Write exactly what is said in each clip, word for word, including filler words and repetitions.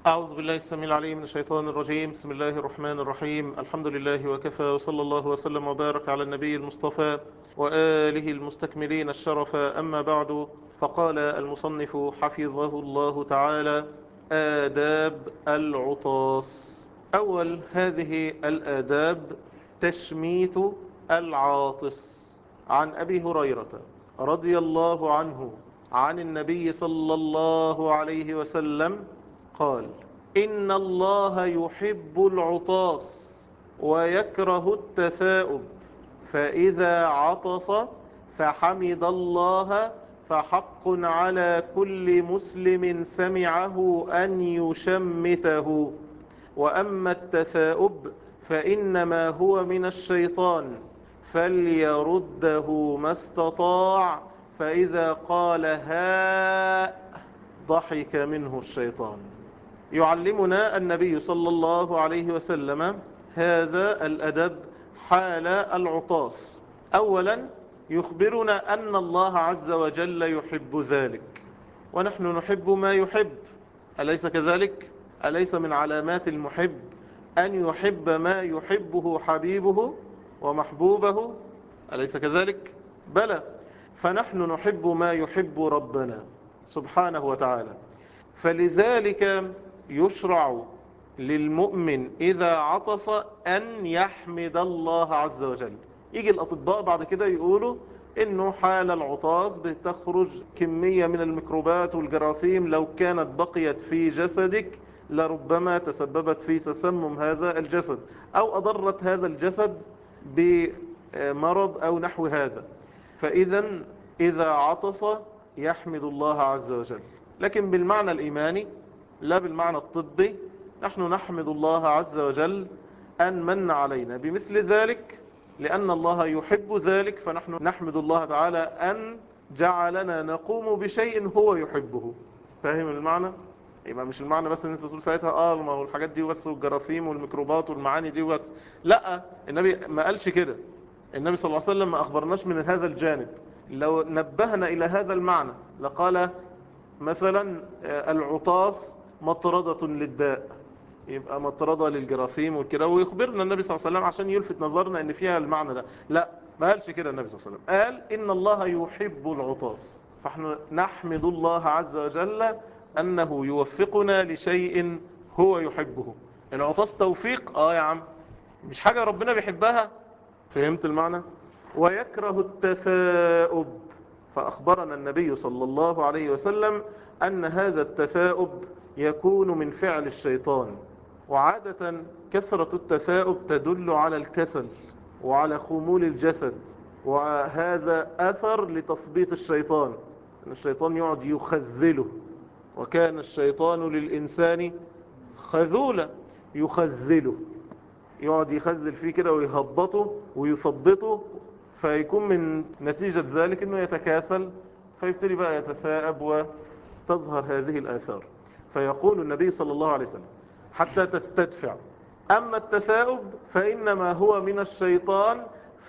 أعوذ بالله السميع العليم من الشيطان الرجيم. بسم الله الرحمن الرحيم. الحمد لله وكفى، وصلى الله وسلم وبارك على النبي المصطفى وآله المستكملين الشرف. أما بعد، فقال المصنف حفظه الله تعالى: آداب العطاس. أول هذه الآداب تشميت العاطس. عن أبي هريرة رضي الله عنه عن النبي صلى الله عليه وسلم قال: إن الله يحب العطاس ويكره التثاؤب، فإذا عطس فحمد الله فحق على كل مسلم سمعه أن يشمته، وأما التثاؤب فإنما هو من الشيطان فليرده ما استطاع، فإذا قال هاء ضحك منه الشيطان. يعلمنا النبي صلى الله عليه وسلم هذا الأدب حال العطاس. أولا يخبرنا أن الله عز وجل يحب ذلك، ونحن نحب ما يحب، أليس كذلك؟ أليس من علامات المحب أن يحب ما يحبه حبيبه ومحبوبه؟ أليس كذلك؟ بلى. فنحن نحب ما يحب ربنا سبحانه وتعالى، فلذلك يشرع للمؤمن إذا عطس أن يحمد الله عز وجل. يجي الأطباء بعد كده يقولوا إنه حال العطاس بتخرج كمية من الميكروبات والجراثيم لو كانت بقيت في جسدك لربما تسببت في تسمم هذا الجسد أو أضرت هذا الجسد بمرض أو نحو هذا. فإذا إذا عطس يحمد الله عز وجل، لكن بالمعنى الإيماني لا بالمعنى الطبي. نحن نحمد الله عز وجل أن من علينا بمثل ذلك، لأن الله يحب ذلك، فنحن نحمد الله تعالى أن جعلنا نقوم بشيء هو يحبه. فاهم المعنى؟ يبقى مش المعنى بس ان انت تقول ساعتها اه ما هو الحاجات دي بس والجراثيم والميكروبات والمعاني دي بس. لا، النبي ما قالش كده. النبي صلى الله عليه وسلم ما أخبرناش من هذا الجانب. لو نبهنا إلى هذا المعنى لقال مثلا العطاس مطردة للداء، يبقى مطردة للجراثيم والكده، ويخبرنا النبي صلى الله عليه وسلم عشان يلفت نظرنا ان فيها المعنى ده. لا، ما قالش كده النبي صلى الله عليه وسلم، قال إن الله يحب العطاس. فاحنا نحمد الله عز وجل أنه يوفقنا لشيء هو يحبه. العطاس توفيق، اه يا عم، مش حاجة ربنا بيحبها. فهمت المعنى؟ ويكره التثاؤب، فأخبرنا النبي صلى الله عليه وسلم أن هذا التثاؤب يكون من فعل الشيطان. وعادة كثرة التثاؤب تدل على الكسل وعلى خمول الجسد، وهذا أثر لتثبيط الشيطان، أن الشيطان يقعد يخذله، وكان الشيطان للإنسان خذولا، يخذله، يقعد يخذل فيه كده ويهبطه ويثبطه، فيكون من نتيجة ذلك انه يتكاسل، فيبتدي بقى يتثاءب وتظهر هذه الآثار. فيقول النبي صلى الله عليه وسلم حتى تستدفع: أما التثاؤب فإنما هو من الشيطان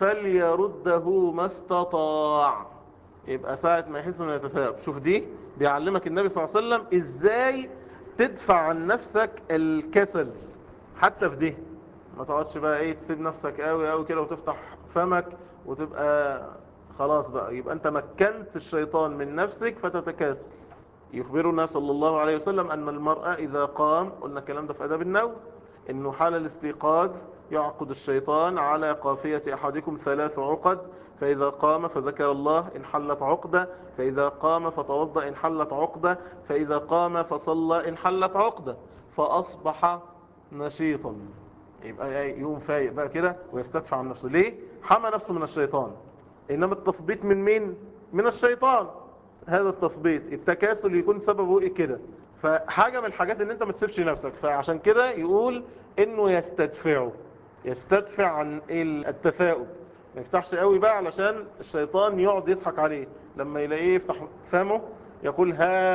فليرده ما استطاع. يبقى ساعة ما يحس انه يتثاءب، شوف دي بيعلمك النبي صلى الله عليه وسلم ازاي تدفع عن نفسك الكسل. حتى في دي ما تقعدش بقى ايه تسيب نفسك قوي قوي كده وتفتح فمك وتبقى خلاص بقى، يبقى انت مكنت الشيطان من نفسك فتتكاسل. يخبرنا صلى الله عليه وسلم أن المرأة إذا قام، قلنا الكلام ده في أداب النوم، إنه حال الاستيقاظ يعقد الشيطان على قافية أحدكم ثلاث عقد، فإذا قام فذكر الله انحلت عقدة، فإذا قام فتوضأ انحلت عقدة، فإذا قام فصلى انحلت عقدة، فأصبح نشيطا. يبقى يوم فايق بقى كده ويستدفع عن نفسه. ليه؟ حمى نفسه من الشيطان. إنما التثبيت من مين؟ من الشيطان. هذا التثبيط، التكاسل يكون سببه ايه كده. فحاجة من الحاجات ان انت ما تسيبش نفسك، فعشان كده يقول انه يستدفعه، يستدفع عن التثاؤب، ما يفتحش قوي بقى علشان الشيطان يقعد يضحك عليه لما يلاقيه يفتح فمه يقول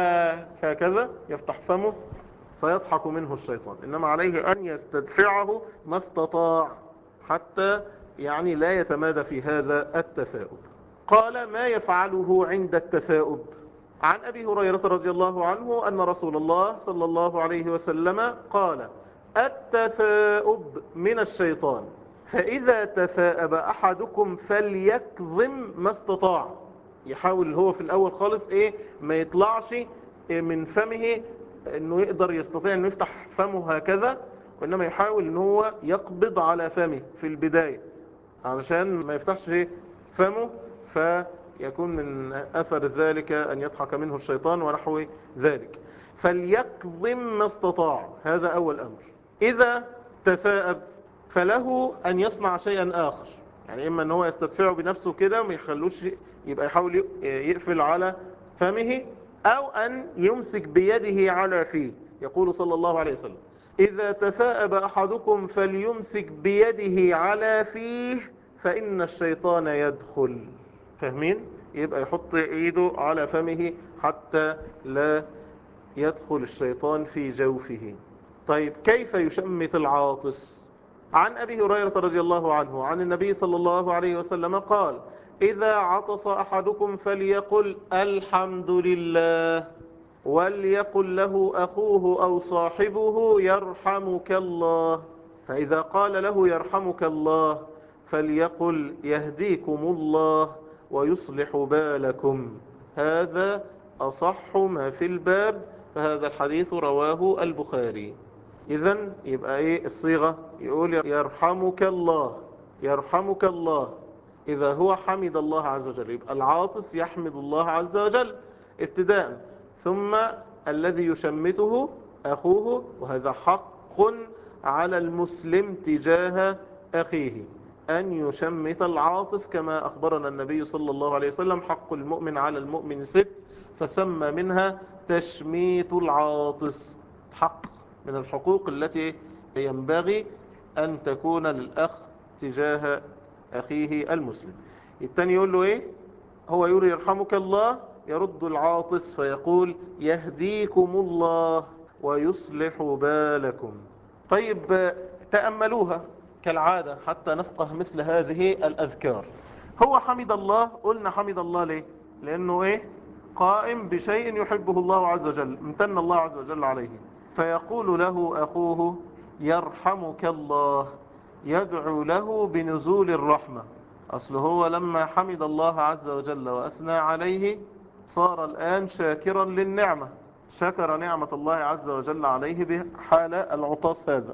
ها هكذا، يفتح فمه فيضحك منه الشيطان. انما عليه ان يستدفعه ما استطاع حتى يعني لا يتمادى في هذا التثاؤب. قال: ما يفعله عند التثاؤب؟ عن أبي هريرة رضي الله عنه أن رسول الله صلى الله عليه وسلم قال: التثاؤب من الشيطان، فإذا تثاءب أحدكم فليكظم ما استطاع. يحاول هو في الأول خالص إيه ما يطلعش من فمه إنه يقدر يستطيع إنه يفتح فمه هكذا، وإنما يحاول إنه هو يقبض على فمه في البداية علشان ما يفتحش فمه، فيكون من أثر ذلك أن يضحك منه الشيطان ونحو ذلك. فليكظم ما استطاع، هذا أول أمر. إذا تثاءب فله أن يصنع شيئا آخر، يعني إما أن هو يستدفعه بنفسه كده وما يخلوش، يبقى يحاول يقفل على فمه، أو أن يمسك بيده على فيه. يقول صلى الله عليه وسلم: إذا تثاءب أحدكم فليمسك بيده على فيه فإن الشيطان يدخل. فاهمين؟ يبقى يحط إيده على فمه حتى لا يدخل الشيطان في جوفه. طيب كيف يشمت العاطس؟ عن أبي هريرة رضي الله عنه عن النبي صلى الله عليه وسلم قال: إذا عطس أحدكم فليقل الحمد لله، وليقل له أخوه أو صاحبه يرحمك الله. فإذا قال له يرحمك الله فليقل يهديكم الله ويصلح بالكم. هذا أصح ما في الباب، فهذا الحديث رواه البخاري. إذن يبقى إيه الصيغة؟ يقول يرحمك الله، يرحمك الله. إذا هو حمد الله عز وجل يبقى العاطس يحمد الله عز وجل ابتداء، ثم الذي يشمته أخوه، وهذا حق على المسلم تجاه أخيه أن يشمت العاطس، كما أخبرنا النبي صلى الله عليه وسلم: حق المؤمن على المؤمن ست، فسمى منها تشميت العاطس. حق من الحقوق التي ينبغي أن تكون للأخ تجاه أخيه المسلم. الثاني يقول له إيه؟ هو يقول يرحمك الله، يرد العاطس فيقول يهديكم الله ويصلح بالكم. طيب تأملوها كالعادة حتى نفقه مثل هذه الأذكار. هو حمد الله، قلنا حمد الله ليه؟ لأنه إيه؟ قائم بشيء يحبه الله عز وجل، امتن الله عز وجل عليه. فيقول له أخوه يرحمك الله، يدعو له بنزول الرحمة. أصل هو لما حمد الله عز وجل وأثنى عليه صار الآن شاكرا للنعمة، شكر نعمة الله عز وجل عليه بحال العطاس هذا.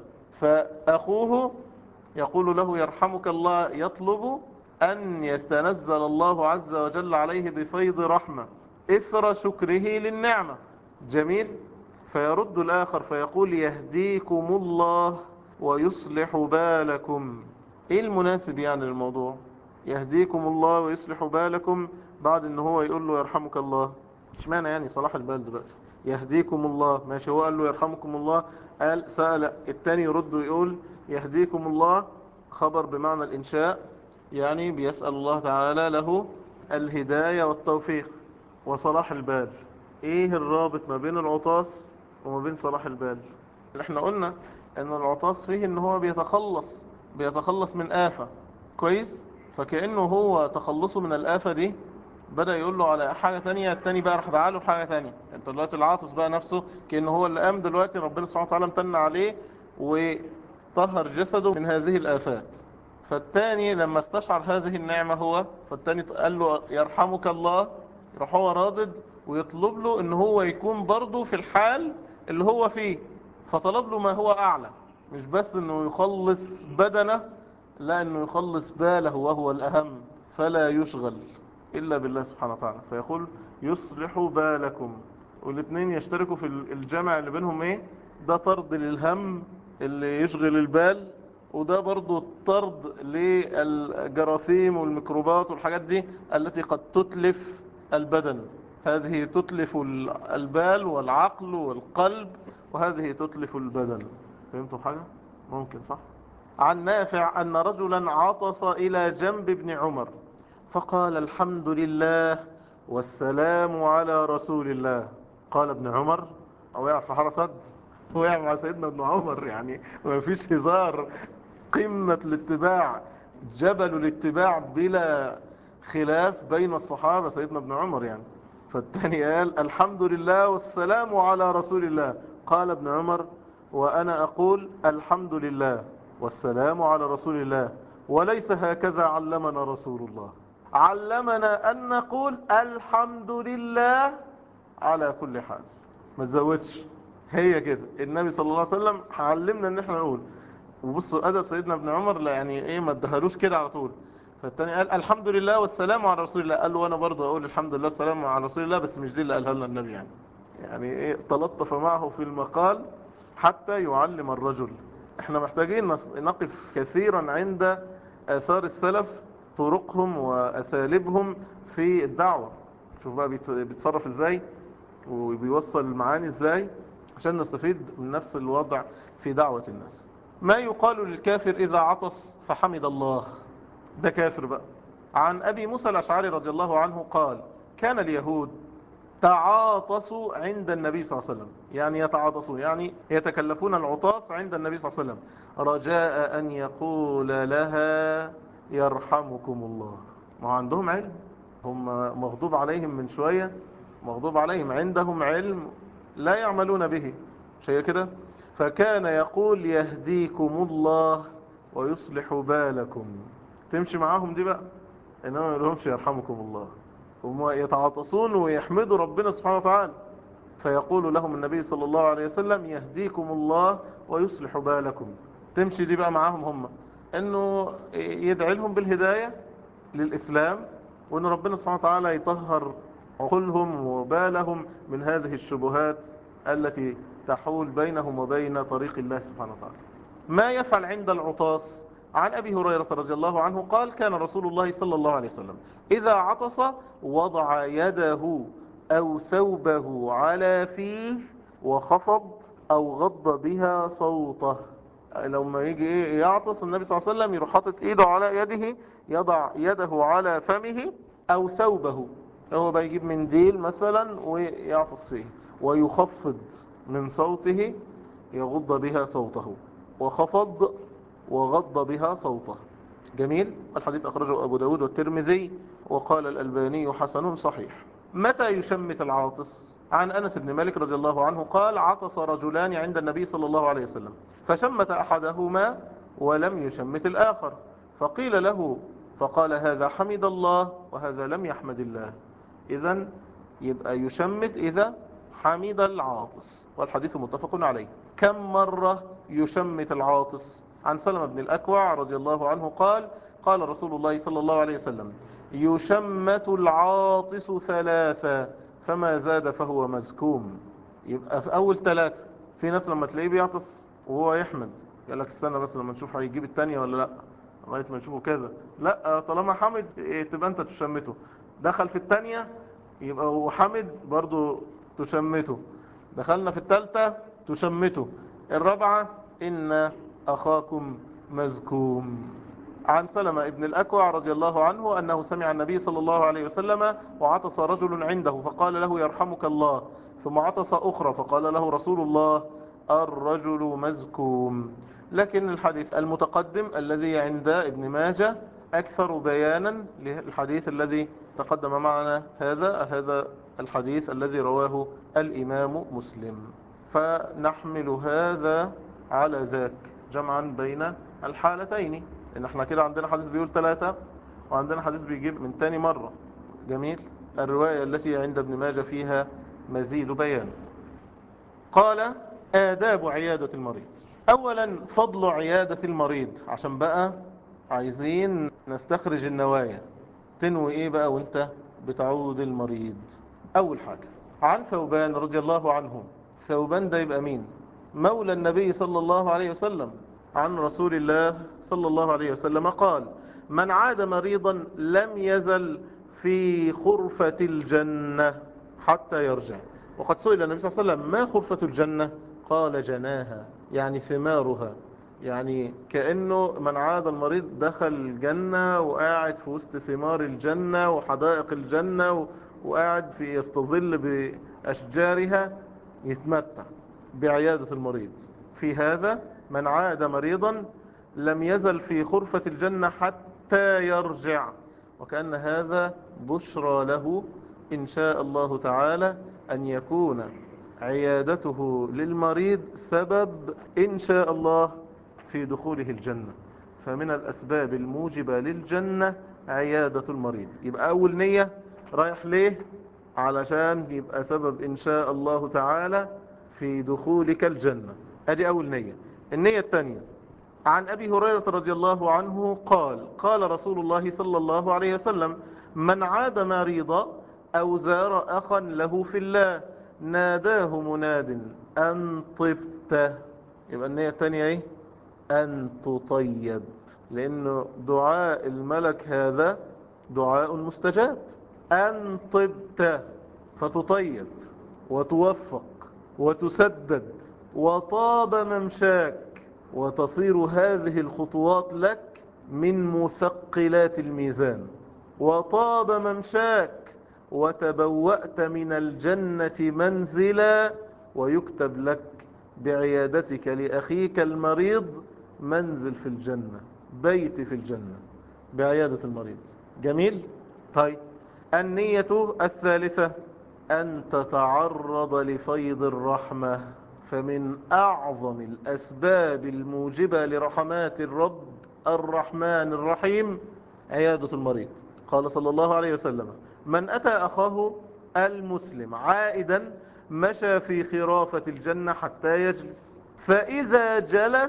فأخوه يقول له يرحمك الله، يطلب أن يستنزل الله عز وجل عليه بفيض رحمة إثر شكره للنعمة. جميل. فيرد الآخر فيقول يهديكم الله ويصلح بالكم. إيه المناسب يعني للموضوع؟ يهديكم الله ويصلح بالكم بعد ان هو يقول له يرحمك الله. اشمعنى يعني صلاح البال دلوقتي؟ يهديكم الله ماشي، هو قال له يرحمكم الله، قال سأل التاني يرد ويقول يهديكم الله، خبر بمعنى الإنشاء، يعني بيسأل الله تعالى له الهداية والتوفيق وصلاح البال. ايه الرابط ما بين العطاس وما بين صلاح البال؟ احنا قلنا ان العطاس فيه ان هو بيتخلص بيتخلص من آفة، كويس؟ فكأنه هو تخلصه من الآفة دي بدأ يقول له على حاجة تانية، التاني بقى راح دعاله بحاجة تانية. انت دلوقتي العاطس بقى نفسه كأنه هو اللي قام دلوقتي، ربنا سبحانه وتعالى امتن عليه وطهر جسده من هذه الآفات. فالتاني لما استشعر هذه النعمة هو، فالتاني قال له يرحمك الله، يروح هو رادد ويطلب له ان هو يكون برضه في الحال اللي هو فيه، فطلب له ما هو أعلى، مش بس انه يخلص بدنه، لا انه يخلص باله وهو الأهم، فلا يشغل إلا بالله سبحانه وتعالى. فيقول يصلح بالكم، والاثنين يشتركوا في الجمع اللي بينهم ايه؟ ده طرد للهم اللي يشغل البال، وده برضو طرد للجراثيم والميكروبات والحاجات دي التي قد تتلف البدن. هذه تتلف البال والعقل والقلب، وهذه تتلف البدن. فهمتوا حاجة؟ ممكن صح؟ عن نافع أن رجلا عطس إلى جنب ابن عمر فقال الحمد لله والسلام على رسول الله. قال ابن عمر، وقع في حارة سد، وقع مع سيدنا ابن عمر، يعني ما فيش هزار، قمة الاتباع، جبل الاتباع بلا خلاف بين الصحابة سيدنا ابن عمر يعني. فالتاني قال الحمد لله والسلام على رسول الله. قال ابن عمر وأنا أقول الحمد لله والسلام على رسول الله، وليس هكذا علمنا رسول الله. علمنا أن نقول الحمد لله على كل حال، ما تزودش. هي كده النبي صلى الله عليه وسلم علمنا ان احنا نقول. وبصوا ادب سيدنا ابن عمر، لا يعني ايه، ما ادهلوش كده على طول. فالتاني قال الحمد لله والسلام على رسول الله، قال له وانا برضه اقول الحمد لله والسلام على رسول الله، بس مش دي اللي قالها لنا النبي يعني. يعني ايه، تلطف معه في المقال حتى يعلم الرجل. احنا محتاجين نقف كثيرا عند آثار السلف، طرقهم وأساليبهم في الدعوة. شوف بقى بيتصرف ازاي وبيوصل المعاني ازاي، عشان نستفيد من نفس الوضع في دعوة الناس. ما يقال للكافر إذا عطس فحمد الله، ده كافر بقى. عن أبي موسى الأشعري رضي الله عنه قال كان اليهود تعاطسوا عند النبي صلى الله عليه وسلم، يعني يتعاطسون يعني يتكلفون العطاس عند النبي صلى الله عليه وسلم، رجاء أن يقول لها يرحمكم الله. ما عندهم علم، هم مغضوب عليهم من شوية، مغضوب عليهم، عندهم علم لا يعملون به، مش هي كده؟ فكان يقول يهديكم الله ويصلح بالكم. تمشي معاهم دي بقى، إنما ما يقولهمش يرحمكم الله. هم يتعاطسون ويحمدوا ربنا سبحانه وتعالى، فيقول لهم النبي صلى الله عليه وسلم يهديكم الله ويصلح بالكم. تمشي دي بقى معاهم هم، انه يدعي لهم بالهداية للإسلام، وان ربنا سبحانه وتعالى يطهر عقولهم وبالهم من هذه الشبهات التي تحول بينهم وبين طريق الله سبحانه وتعالى. ما يفعل عند العطاس؟ عن أبي هريرة رضي الله عنه قال كان رسول الله صلى الله عليه وسلم إذا عطس وضع يده أو ثوبه على فيه وخفض أو غض بها صوته. لما يجي إيه يعطس النبي صلى الله عليه وسلم يروح حاطط إيده على يده، يضع يده على فمه أو ثوبه، هو بيجيب منديل مثلا ويعطس فيه، ويخفض من صوته، يغض بها صوته، وخفض وغض بها صوته. جميل. الحديث أخرجه أبو داود والترمذي، وقال الألباني حسن صحيح. متى يشمت العاطس؟ عن أنس بن مالك رضي الله عنه قال عطس رجلان عند النبي صلى الله عليه وسلم، فشمت أحدهما ولم يشمت الآخر، فقيل له فقال هذا حمد الله وهذا لم يحمد الله. إذن يبقى يشمت إذا حمد العاطس، والحديث متفق عليه. كم مرة يشمت العاطس؟ عن سلمة بن الأكوع رضي الله عنه قال قال رسول الله صلى الله عليه وسلم يشمت العاطس ثلاثة فما زاد فهو مزكوم. يبقى في أول ثلاثة. في ناس لما تلاقيه بيعطس وهو يحمد يقول لك استنى بس لما نشوف هيجيب الثانية ولا لا، لغاية ما نشوفه كذا. لا، طالما حمد تبقى انت تشمته. دخل في الثانية يبقى هو حمد برضو تشمته. دخلنا في الثالثة تشمته. الرابعة إن أخاكم مزكوم. عن سلمة ابن الأكوع رضي الله عنه أنه سمع النبي صلى الله عليه وسلم وعطس رجل عنده فقال له يرحمك الله، ثم عطس أخرى فقال له رسول الله الرجل مزكوم. لكن الحديث المتقدم الذي عند ابن ماجه أكثر بيانا للحديث الذي تقدم معنا، هذا هذا الحديث الذي رواه الإمام مسلم. فنحمل هذا على ذاك جمعا بين الحالتين، إن احنا كده عندنا حديث بيقول ثلاثة وعندنا حديث بيجيب من تاني مرة. جميل. الرواية التي عند ابن ماجه فيها مزيد بيان. قال آداب عيادة المريض. أولا فضل عيادة المريض، عشان بقى عايزين نستخرج النوايا. تنوي ايه بقى وانت بتعود المريض؟ أول حاجة عن ثوبان رضي الله عنه. ثوبان ده يبقى مين؟ مولى النبي صلى الله عليه وسلم. عن رسول الله صلى الله عليه وسلم قال من عاد مريضا لم يزل في خرفة الجنة حتى يرجع. وقد سئل النبي صلى الله عليه وسلم ما خرفة الجنة؟ قال جناها، يعني ثمارها، يعني كأنه من عاد المريض دخل الجنة وقاعد في وسط ثمار الجنة وحدائق الجنة وقاعد في يستظل بأشجارها، يتمتع بعيادة المريض. في هذا من عاد مريضا لم يزل في خرفة الجنة حتى يرجع، وكأن هذا بشرى له إن شاء الله تعالى أن يكون عيادته للمريض سبب إن شاء الله في دخوله الجنة. فمن الأسباب الموجبة للجنة عيادة المريض. يبقى أول نية رايح ليه؟ علشان يبقى سبب إن شاء الله تعالى في دخولك الجنة. أدي أول نية. النية الثانية عن أبي هريرة رضي الله عنه قال قال رسول الله صلى الله عليه وسلم: من عاد مريضا أو زار أخا له في الله ناداه مناد أن طبت. يبقى النية الثانية ايه؟ أن تطيب، لأنه دعاء الملك هذا دعاء مستجاب. أن طبت، فتطيب وتوفق وتسدد وطاب ممشاك، وتصير هذه الخطوات لك من مثقلات الميزان. وطاب ممشاك، وتبوأت من الجنة منزلا، ويكتب لك بعيادتك لأخيك المريض منزل في الجنة، بيت في الجنة بعيادة المريض. جميل؟ طيب، النية الثالثة أن تتعرض لفيض الرحمة. فمن أعظم الأسباب الموجبة لرحمات الرب الرحمن الرحيم عيادة المريض. قال صلى الله عليه وسلم: من أتى أخاه المسلم عائدا مشى في خرافة الجنة حتى يجلس، فإذا جلس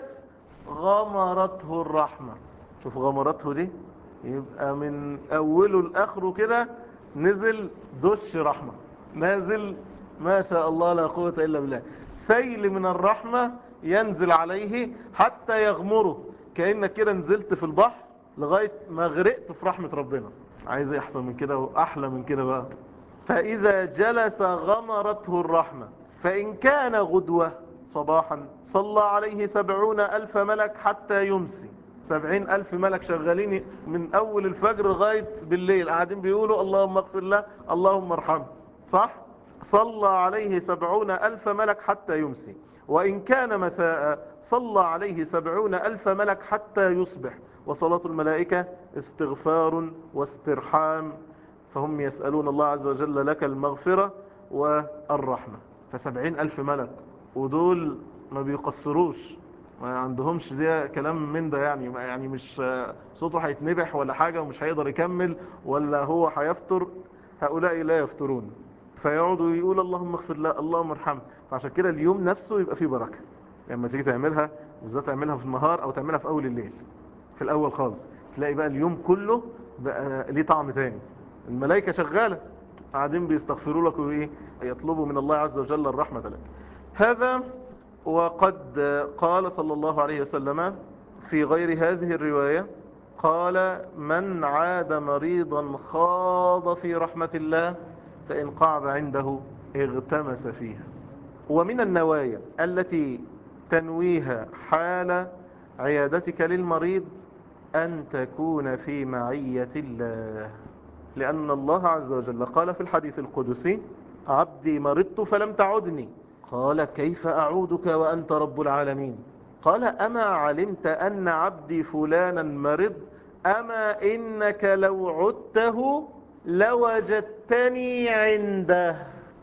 غمرته الرحمة. شوف غمرته دي، يبقى من أوله لآخره كده نزل دش رحمة، نازل ما شاء الله لا قوة إلا بالله، سيل من الرحمة ينزل عليه حتى يغمره، كأنك كده نزلت في البحر لغاية ما غرقت في رحمة ربنا. عايز يحصل من كده وأحلى من كده بقى. فإذا جلس غمرته الرحمة، فإن كان غدوة صباحا صلى عليه سبعون ألف ملك حتى يمسي. سبعين ألف ملك شغالين من أول الفجر لغاية بالليل، قاعدين بيقولوا اللهم اغفر له اللهم ارحمه، صح؟ صلى عليه سبعون ألف ملك حتى يمسي. وإن كان مساء صلى عليه سبعون ألف ملك حتى يصبح. وصلاة الملائكة استغفار واسترحام، فهم يسألون الله عز وجل لك المغفرة والرحمة. فسبعين ألف ملك، ودول ما بيقصروش، ما عندهمش ده كلام من ده، يعني يعني مش صوته هيتنبح ولا حاجة ومش هيقدر يكمل ولا هو هيفتر. هؤلاء لا يفترون، فيقعدوا يقول اللهم اغفر له اللهم ارحمه. فعشان كده اليوم نفسه يبقى فيه بركة لما يعني تيجي تعملها، بالذات تعملها في النهار او تعملها في اول الليل. في الاول خالص تلاقي بقى اليوم كله بقى ليه طعم تاني. الملائكة شغالة قاعدين بيستغفروا لك وايه، يطلبوا من الله عز وجل الرحمة لك. هذا وقد قال صلى الله عليه وسلم في غير هذه الرواية، قال: من عاد مريضا خاض في رحمة الله فإن قعد عنده اغتمس فيها. ومن النوايا التي تنويها حال عيادتك للمريض أن تكون في معية الله، لأن الله عز وجل قال في الحديث القدسي: عبدي مرضت فلم تعدني، قال كيف أعودك وأنت رب العالمين؟ قال أما علمت أن عبدي فلانا مرض؟ أما إنك لو عدته لوجدتني عنده.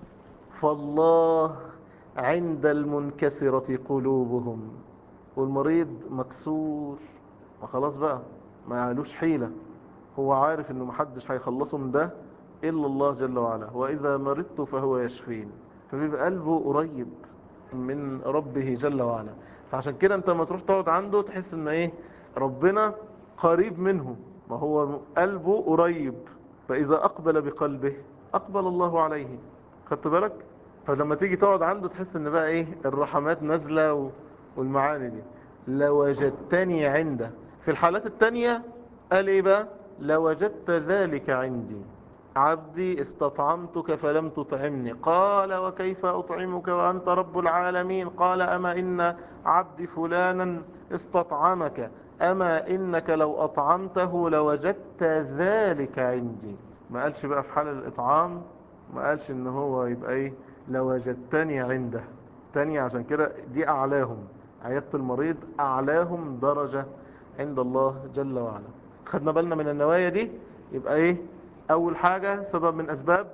فالله عند المنكسرة قلوبهم. والمريض مكسور، وخلاص بقى ما يعلوش حيلة، هو عارف انه محدش هيخلصه من ده الا الله جل وعلا، واذا مرضت فهو يشفين. فبيبقى قلبه قريب من ربه جل وعلا. فعشان كده انت لما تروح تقعد عنده تحس ان ايه، ربنا قريب منه، ما هو قلبه قريب. فاذا اقبل بقلبه اقبل الله عليه. خدت بالك؟ فلما تيجي تقعد عنده تحس ان بقى ايه، الرحمات نازلة والمعاني دي. لوجدتني عنده. في الحالات التانية قال ايه بقى؟ لوجدت ذلك عندي. عبدي استطعمتك فلم تطعمني، قال وكيف أطعمك وأنت رب العالمين؟ قال أما إن عبدي فلانا استطعمك، أما إنك لو أطعمته لوجدت ذلك عندي. ما قالش بقى في حال الإطعام، ما قالش إن هو يبقى إيه، لوجدتني عنده. تاني عشان كده دي أعلاهم، عيادة المريض أعلاهم درجة عند الله جل وعلا. خدنا بالنا من النوايا دي. يبقى ايه؟ اول حاجة سبب من اسباب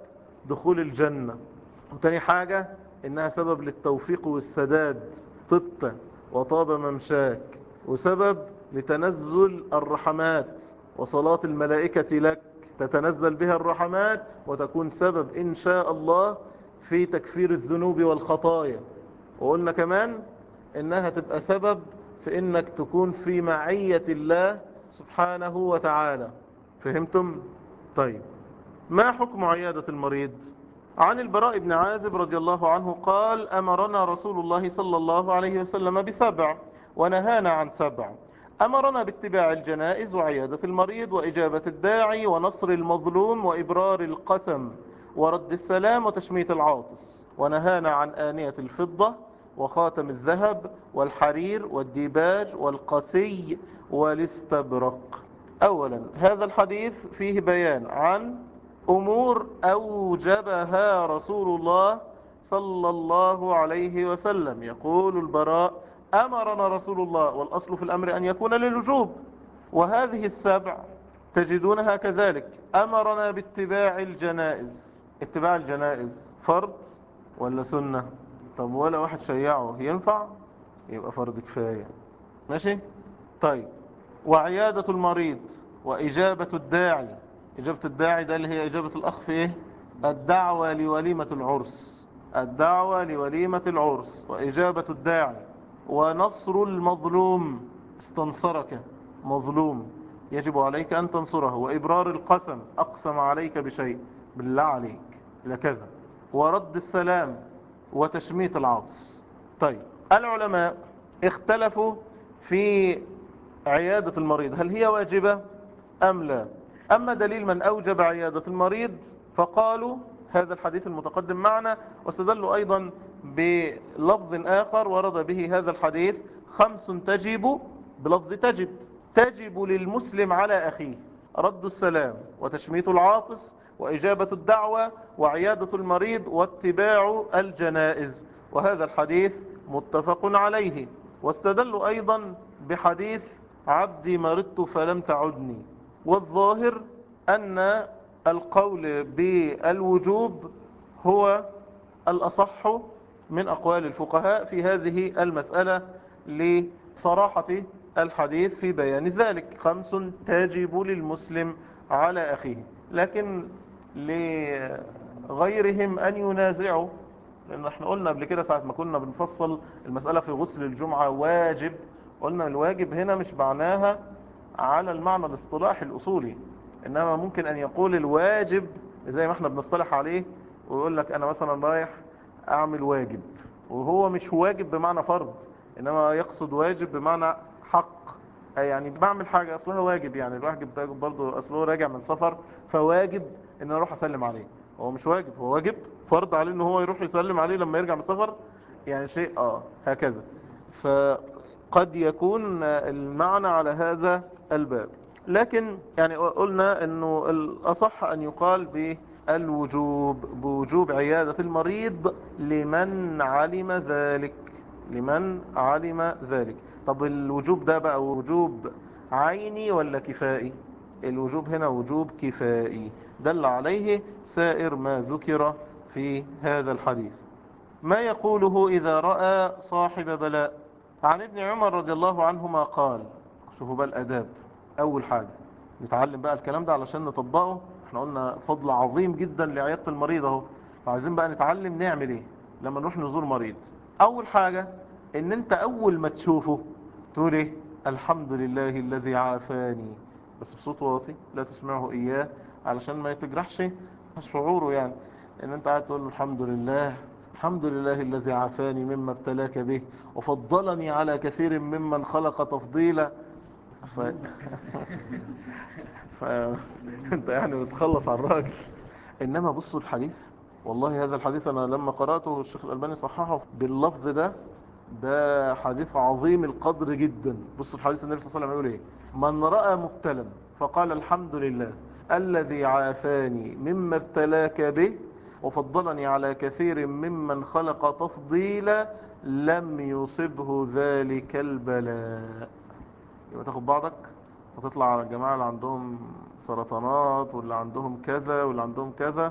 دخول الجنة. وتاني حاجة إنها سبب للتوفيق والسداد، طبت وطاب ممشاك، وسبب لتنزل الرحمات وصلاة الملائكة لك، تتنزل بها الرحمات وتكون سبب إن شاء الله في تكفير الذنوب والخطايا. وقلنا كمان إنها تبقى سبب في إنك تكون في معية الله سبحانه وتعالى. فهمتم؟ طيب، ما حكم عيادة المريض؟ عن البراء بن عازب رضي الله عنه قال: أمرنا رسول الله صلى الله عليه وسلم بسبع ونهانا عن سبع. أمرنا باتباع الجنائز وعيادة المريض وإجابة الداعي ونصر المظلوم وإبرار القسم ورد السلام وتشميت العاطس، ونهانا عن آنية الفضة وخاتم الذهب والحرير والديباج والقسي والاستبرق. أولا، هذا الحديث فيه بيان عن أمور أوجبها رسول الله صلى الله عليه وسلم. يقول البراء: أمرنا رسول الله، والأصل في الأمر أن يكون للوجوب، وهذه السبع تجدونها كذلك. أمرنا باتباع الجنائز. اتباع الجنائز فرض ولا سنة؟ طب ولا واحد شيعه ينفع؟ يبقى فرض كفاية. ماشي؟ طيب، وعيادة المريض وإجابة الداعي. إجابة الداعي ده اللي هي إجابة الأخ في إيه؟ الدعوة لوليمة العرس. الدعوة لوليمة العرس وإجابة الداعي ونصر المظلوم. استنصرك مظلوم، يجب عليك أن تنصره. وإبرار القسم، أقسم عليك بشيء، بالله عليك لكذا. ورد السلام وتشميت العاطس. طيب، العلماء اختلفوا في عيادة المريض، هل هي واجبة أم لا؟ أما دليل من أوجب عيادة المريض فقالوا هذا الحديث المتقدم معنا، واستدلوا أيضا بلفظ آخر ورد به هذا الحديث: خمس تجب، بلفظ تجب، تجب للمسلم على أخيه: رد السلام وتشميت العاطس وإجابة الدعوة وعيادة المريض واتباع الجنائز. وهذا الحديث متفق عليه. واستدلوا أيضا بحديث: عبدي مرضت فلم تعدني. والظاهر أن القول بالوجوب هو الأصح من أقوال الفقهاء في هذه المسألة لصراحة الحديث في بيان ذلك. خمس تجب للمسلم على أخيه. لكن لغيرهم أن ينازعوا، لأن احنا قلنا قبل كده ساعة ما كنا بنفصل المسألة في غسل الجمعة واجب، قلنا الواجب هنا مش معناها على المعنى الاصطلاحي الأصولي، إنما ممكن أن يقول الواجب زي ما احنا بنصطلح عليه، ويقول لك أنا مثلا رايح أعمل واجب، وهو مش واجب بمعنى فرض، إنما يقصد واجب بمعنى حق. يعني بعمل حاجة أصلها واجب، يعني الواجب ده برضه أصله راجع من سفر، فواجب إن أروح أسلم عليه. هو مش واجب، هو واجب فرض عليه إن هو يروح يسلم عليه لما يرجع من السفر، يعني شيء آه هكذا. فقد يكون المعنى على هذا الباب، لكن يعني قلنا أنه الأصح أن يقال بالوجوب، بوجوب عيادة المريض لمن علم ذلك، لمن علم ذلك. طب الوجوب ده بقى وجوب عيني ولا كفائي؟ الوجوب هنا وجوب كفائي، دل عليه سائر ما ذكر في هذا الحديث. ما يقوله إذا رأى صاحب بلاء؟ عن ابن عمر رضي الله عنهما قال، شوفوا بقى الأداب، أول حاجة نتعلم بقى الكلام ده علشان نطبقه. احنا قلنا فضل عظيم جدا لعيادة المريض اهو، فعايزين بقى نتعلم نعمل ايه لما نروح نزور مريض. أول حاجة ان انت أول ما تشوفه تقول ايه؟ الحمد لله الذي عافاني، بس بصوت واطي لا تسمعه إياه علشان ما يتجرحش شعوره، يعني ان انت قاعد تقول له الحمد لله، الحمد لله الذي عافاني مما ابتلاك به وفضلني على كثير ممن خلق تفضيلا. ف... ف... انت يعني بتخلص على الراجل. انما بصوا الحديث، والله هذا الحديث انا لما قرأته الشيخ الألباني صححه باللفظ ده، ده حديث عظيم القدر جدا. بصوا الحديث النبي صلى الله عليه وسلم يقول ايه: من رأى مبتلا فقال الحمد لله الذي عافاني مما ابتلاك به وفضلني على كثير ممن خلق تفضيلا لم يصبه ذلك البلاء. يبقى تاخد بعضك وتطلع على الجماعة اللي عندهم سرطانات واللي عندهم كذا واللي عندهم كذا،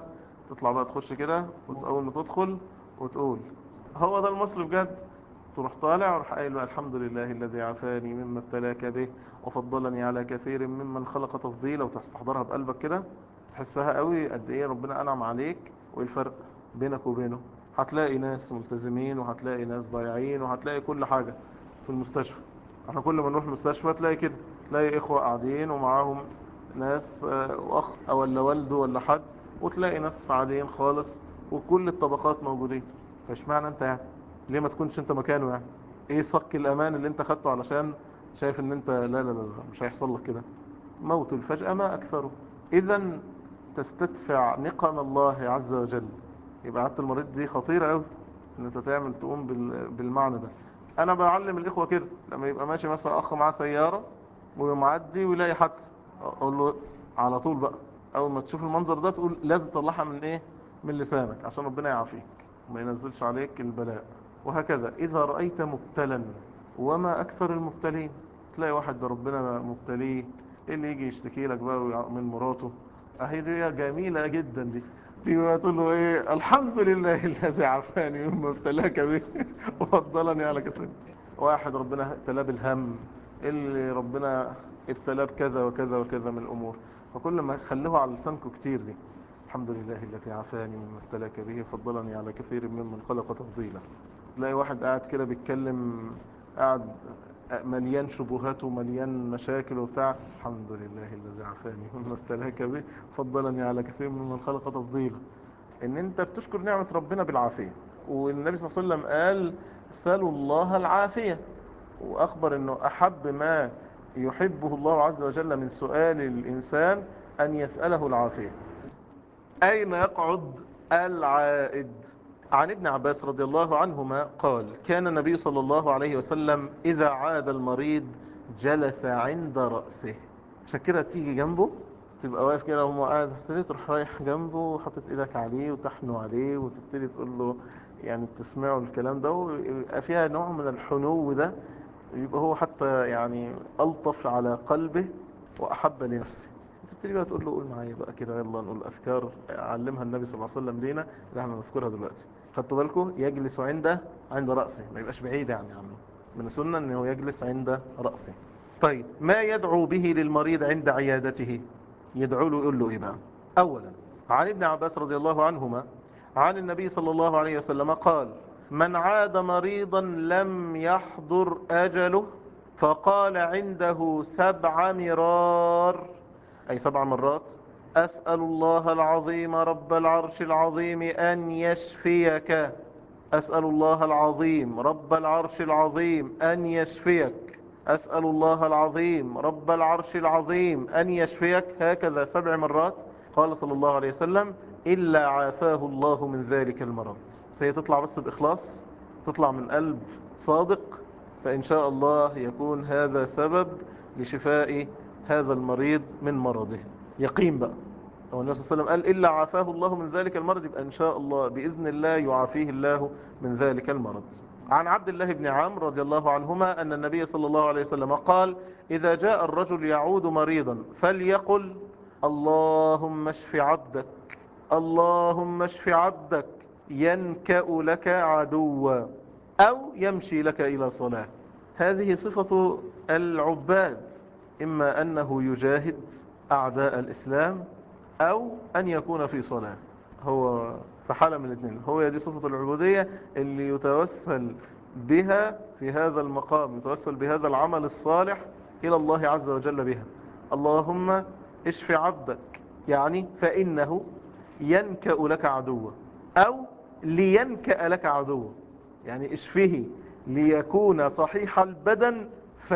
تطلع بقى تخش كده، وأول ما تدخل وتقول هو ده المصري بجد، تروح طالع وراح قايل له الحمد لله الذي عافاني مما ابتلاك به وفضلني على كثير ممن خلق تفضيلا، وتستحضرها بقلبك كده، تحسها قوي قد ايه ربنا انعم عليك، وايه الفرق بينك وبينه. هتلاقي ناس ملتزمين وهتلاقي ناس ضايعين وهتلاقي كل حاجة في المستشفى. احنا كل ما نروح المستشفى تلاقي كده، تلاقي اخوة قاعدين ومعاهم ناس آه، واخ او ولا والده ولا حد، وتلاقي ناس عاديين خالص، وكل الطبقات موجودين. فايش معنى انت يعني ليه ما تكونش انت مكانه؟ يعني ايه صك الامان اللي انت خدته علشان شايف ان انت لا لا لا لا مش هيحصل لك كده؟ موت الفجأة ما اكثره. اذا تستدفع نقم الله عز وجل. يبقى عادة المريض دي خطيرة قوي، ان انت تعمل تقوم بال- بالمعنى ده. انا بعلم الاخوة كده، لما يبقى ماشي مثلا اخ معاه سيارة ومعدي ويلاقي حادثة، اقول له على طول بقى اول ما تشوف المنظر ده تقول لازم تطلعها من ايه، من لسانك، عشان ربنا يعافيك وما ينزلش عليك البلاء. وهكذا إذا رأيت مبتلا، وما أكثر المبتلين، تلاقي واحد ده ربنا مبتليه، إيه اللي يجي يشتكي لك بقى من مراته، أهي دي جميلة جدا دي، تيجي بقى تقول له إيه الحمد لله الذي عافاني مما ابتلاك به وفضلني على كثير. واحد ربنا ابتلاه بالهم، اللي ربنا ابتلاه بكذا وكذا وكذا من الأمور، فكل ما خلوه على لسانكم كتير دي، الحمد لله الذي عافاني مما ابتلاك به فضلني على كثير ممن خلق تفضيلا. تلاقي واحد قاعد كده بيتكلم، قاعد مليان شبهات ومليان مشاكل وبتاع، الحمد لله الذي عافاني مما ابتلاك به فضلني على كثير ممن خلق تفضيلا. ان انت بتشكر نعمة ربنا بالعافية. والنبي صلى الله عليه وسلم قال سألوا الله العافية، واخبر انه احب ما يحبه الله عز وجل من سؤال الانسان ان يسأله العافية. أين يقعد العائد؟ عن ابن عباس رضي الله عنهما قال كان النبي صلى الله عليه وسلم إذا عاد المريض جلس عند رأسه. عشان كده تيجي جنبه، تبقى واقف كده وهو قاعد على السرير، تروح رايح جنبه وحاطط ايدك عليه وتحنو عليه وتبتدي تقول له يعني تسمعه الكلام ده، ويبقى فيها نوع من الحنو ده، يبقى هو حتى يعني ألطف على قلبه وأحب لنفسه. تبتدي بقى تقول له قول معايا بقى كده، يلا نقول أذكار علمها النبي صلى الله عليه وسلم لينا اللي احنا نذكرها دلوقتي. خدتوا بالكم؟ يجلس عند عند رأسه، ما يبقاش بعيد يعني عنه، من السنة أنه يجلس عند رأسه. طيب ما يدعو به للمريض عند عيادته؟ يدعو له يقول له إيه بقى؟ أولا عن ابن عباس رضي الله عنهما عن النبي صلى الله عليه وسلم قال من عاد مريضا لم يحضر أجله فقال عنده سبع مرار، أي سبع مرات، أسأل الله العظيم رب العرش العظيم أن يشفيك، أسأل الله العظيم رب العرش العظيم أن يشفيك، أسأل الله العظيم رب العرش العظيم أن يشفيك، هكذا سبع مرات. قال صلى الله عليه وسلم إلا عافاه الله من ذلك المرض. سيتطلع بس بإخلاص، تطلع من قلب صادق، فإن شاء الله يكون هذا سبب لشفاء هذا المريض من مرضه. يقين بقى. هو النبي صلى الله عليه وسلم قال إلا عافاه الله من ذلك المرض، يبقى إن شاء الله بإذن الله يعافيه الله من ذلك المرض. عن عبد الله بن عمرو رضي الله عنهما أن النبي صلى الله عليه وسلم قال إذا جاء الرجل يعود مريضا فليقل اللهم اشف عبدك، اللهم اشف عبدك، ينكأ لك عدوا أو يمشي لك إلى صلاة. هذه صفة العباد، إما أنه يجاهد أعداء الإسلام أو أن يكون في صلاة. هو في حالة من الاثنين، هو دي صفة العبودية اللي يتوسل بها في هذا المقام، يتوسل بهذا العمل الصالح إلى الله عز وجل بها. اللهم اشف عبدك، يعني فإنه ينكأ لك عدوا، أو لينكأ لك عدوا، يعني اشفه ليكون صحيح البدن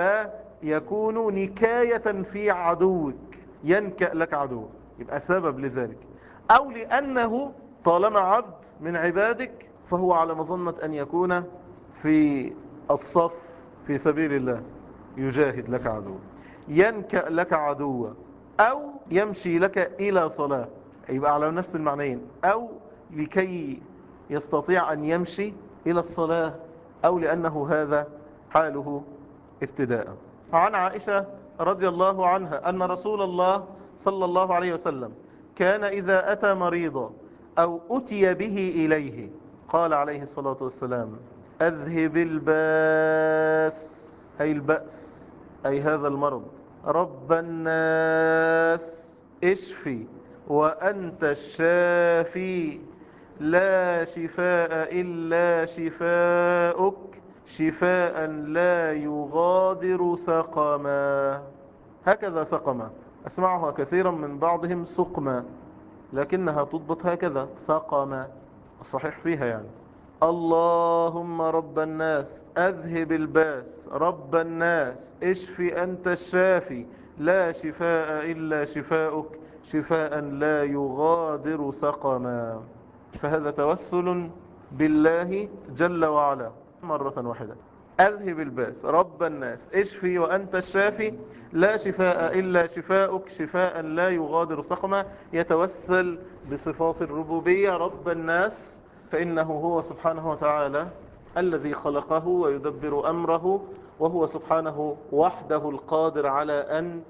فيكون نكاية في عدوك، ينكأ لك عدو، يبقى سبب لذلك. أو لأنه طالما عبد من عبادك فهو على مظنة أن يكون في الصف في سبيل الله يجاهد لك عدو، ينكأ لك عدو، أو يمشي لك إلى صلاة، يبقى على نفس المعنيين، أو لكي يستطيع أن يمشي إلى الصلاة، أو لأنه هذا حاله ابتداء. عن عائشة رضي الله عنها أن رسول الله صلى الله عليه وسلم كان إذا أتى مريضا أو أتي به إليه. قال عليه الصلاة والسلام: أذهب الباس، أي البأس، أي هذا المرض. رب الناس، اشفي وأنت الشافي، لا شفاء إلا شفاؤك، شفاء لا يغادر سقما. هكذا سقما، أسمعها كثيرا من بعضهم سقما، لكنها تضبط هكذا سقما، الصحيح فيها يعني. اللهم رب الناس أذهب الباس، رب الناس اشفي أنت الشافي، لا شفاء إلا شفاؤك، شفاء لا يغادر سقما. فهذا توسل بالله جل وعلا مرة واحدة. أذهب الباس، رب الناس اشفي وأنت الشافي، لا شفاء إلا شفاؤك، شفاء لا يغادر سقما. يتوسل بصفات الربوبية رب الناس، فإنه هو سبحانه وتعالى الذي خلقه ويدبر أمره، وهو سبحانه وحده القادر على أن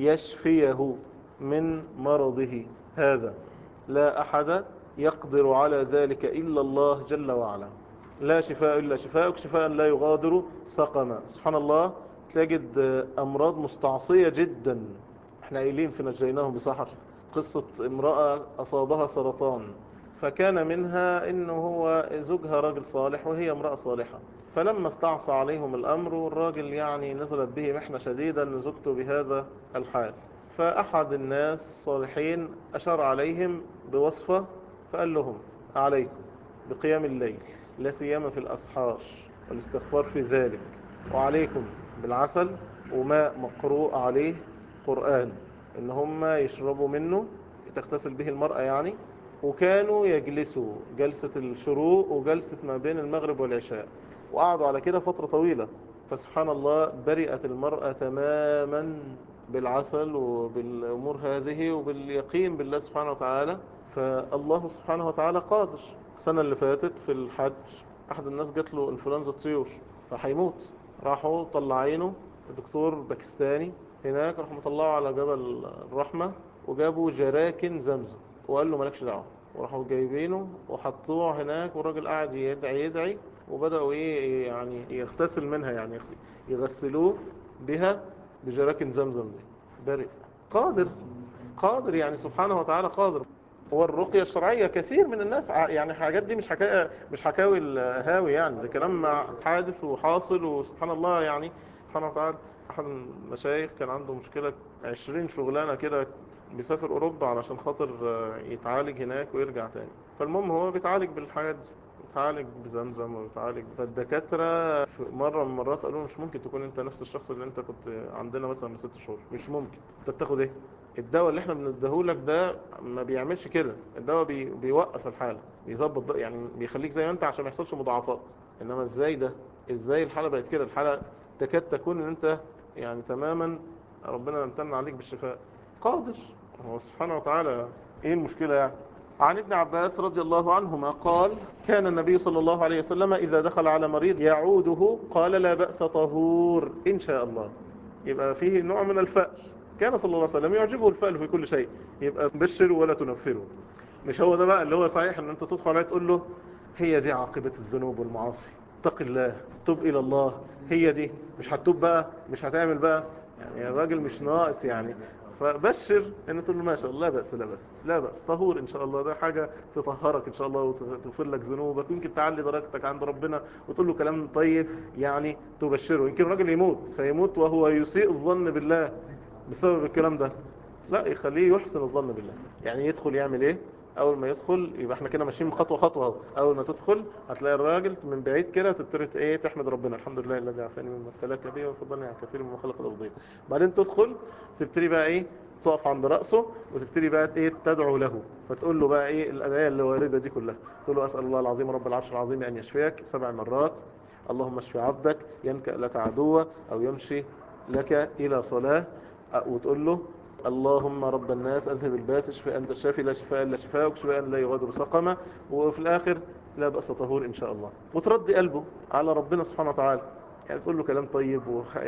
يشفيه من مرضه هذا. لا أحد يقدر على ذلك إلا الله جل وعلا. لا شفاء إلا شفاءك، شفاء لا يغادر سقما. سبحان الله، تجد أمراض مستعصية جدا. احنا قايلين في نجيناهم بسحر قصة امرأة أصابها سرطان، فكان منها إنه هو زوجها راجل صالح وهي امرأة صالحة، فلما استعصى عليهم الأمر والراجل يعني نزلت به محنة شديدة أن زوجته بهذا الحال، فأحد الناس الصالحين أشار عليهم بوصفة، فقال لهم: عليكم بقيام الليل، لا سيما في الأسحار، والاستغفار في ذلك، وعليكم بالعسل وماء مقروء عليه قرآن، إن هم يشربوا منه، تغتسل به المرأة يعني. وكانوا يجلسوا جلسة الشروق وجلسة ما بين المغرب والعشاء، وقعدوا على كده فترة طويلة. فسبحان الله برئت المرأة تماما بالعسل وبالأمور هذه وباليقين بالله سبحانه وتعالى. فالله سبحانه وتعالى قادر. السنة اللي فاتت في الحج أحد الناس جات له إنفلونزا طيور فهيموت، راحوا طلعينه دكتور باكستاني هناك، راحوا مطلعوا على جبل الرحمة وجابوا جراكن زمزم وقال له مالكش دعوة، وراحوا جايبينه وحطوه هناك، والراجل قاعد يدعي يدعي، وبدأوا ايه يعني يغتسل منها، يعني يغسلوه بها بجراكن زمزم دي. برئ. قادر، قادر يعني سبحانه وتعالى قادر. والرقية الشرعية كثير من الناس ع- يعني حاجات دي مش حكاية، مش حكاوي الهاوي يعني، ده كلام مع حادث وحاصل وسبحان الله يعني. سبحانه وتعالى. أحد المشايخ كان عنده مشكلة عشرين شغلانة كده، بيسافر أوروبا علشان خاطر آه، يتعالج هناك ويرجع تاني. فالمهم هو بيتعالج بالحاجات دي، بيتعالج بزمزم وبيتعالج. فالدكاترة في مرة من المرات قالوا له: مش ممكن تكون انت نفس الشخص اللي انت كنت عندنا مثلا من ست شهور، مش ممكن. انت بتاخد ايه؟ الدواء اللي احنا بنديهولك ده ما بيعملش كده، الدواء بي بيوقف الحالة، بيظبط بقى يعني، بيخليك زي ما انت عشان ما يحصلش مضاعفات. انما ازاي ده؟ ازاي الحالة بقت كده؟ الحالة تكاد تكون ان انت يعني تماما ربنا امتن عليك بالشفاء. قادر هو سبحانه وتعالى. ايه المشكلة يعني؟ عن ابن عباس رضي الله عنهما قال: كان النبي صلى الله عليه وسلم إذا دخل على مريض يعوده قال: لا بأس طهور إن شاء الله. يبقى فيه نوع من الفأل. كان صلى الله عليه وسلم يعجبه الفأل في كل شيء. يبقى بشروا ولا تنفروا. مش هو ده بقى اللي هو صحيح ان انت تدخل عليه تقول له: هي دي عاقبة الذنوب والمعاصي، اتق الله، تب الى الله، هي دي. مش هتتوب بقى، مش هتعمل بقى، يعني الراجل مش ناقص يعني. فبشر ان تقول له: ما شاء الله، لا بأس، لا بأس، لا بأس، طهور ان شاء الله. ده حاجة تطهرك ان شاء الله وتغفر لك ذنوبك، ويمكن تعلي درجتك عند ربنا، وتقول له كلام طيب يعني تبشره. يمكن الراجل يموت، فيموت وهو يسيء الظن بالله بسبب الكلام ده. لا، يخليه يحسن الظن بالله. يعني يدخل يعمل ايه؟ اول ما يدخل يبقى احنا كده ماشيين خطوه خطوه اهو. اول ما تدخل هتلاقي الراجل من بعيد كده تبتدي ايه؟ تحمد ربنا: الحمد لله الذي عافاني مما ابتلاك به وفضلني عن كثير مما خلق تفضيلا. بعدين تدخل تبتدي بقى ايه؟ تقف عند راسه وتبتدي بقى ايه؟ تدعو له، فتقول له بقى ايه الادعيه اللي وارده دي كلها. تقول له: اسال الله العظيم رب العرش العظيم ان يشفيك سبع مرات، اللهم اشف عبدك ينكأ لك عدوه او يمشي لك الى صلاه. وتقول له: اللهم رب الناس اذهب الباس، اشف انت الشافي، لا شفاء الا شفاءك، شفاء لا يغادر سقما. وفي الاخر: لا باس طهور ان شاء الله. وترضي قلبه على ربنا سبحانه وتعالى، يعني تقول له كلام طيب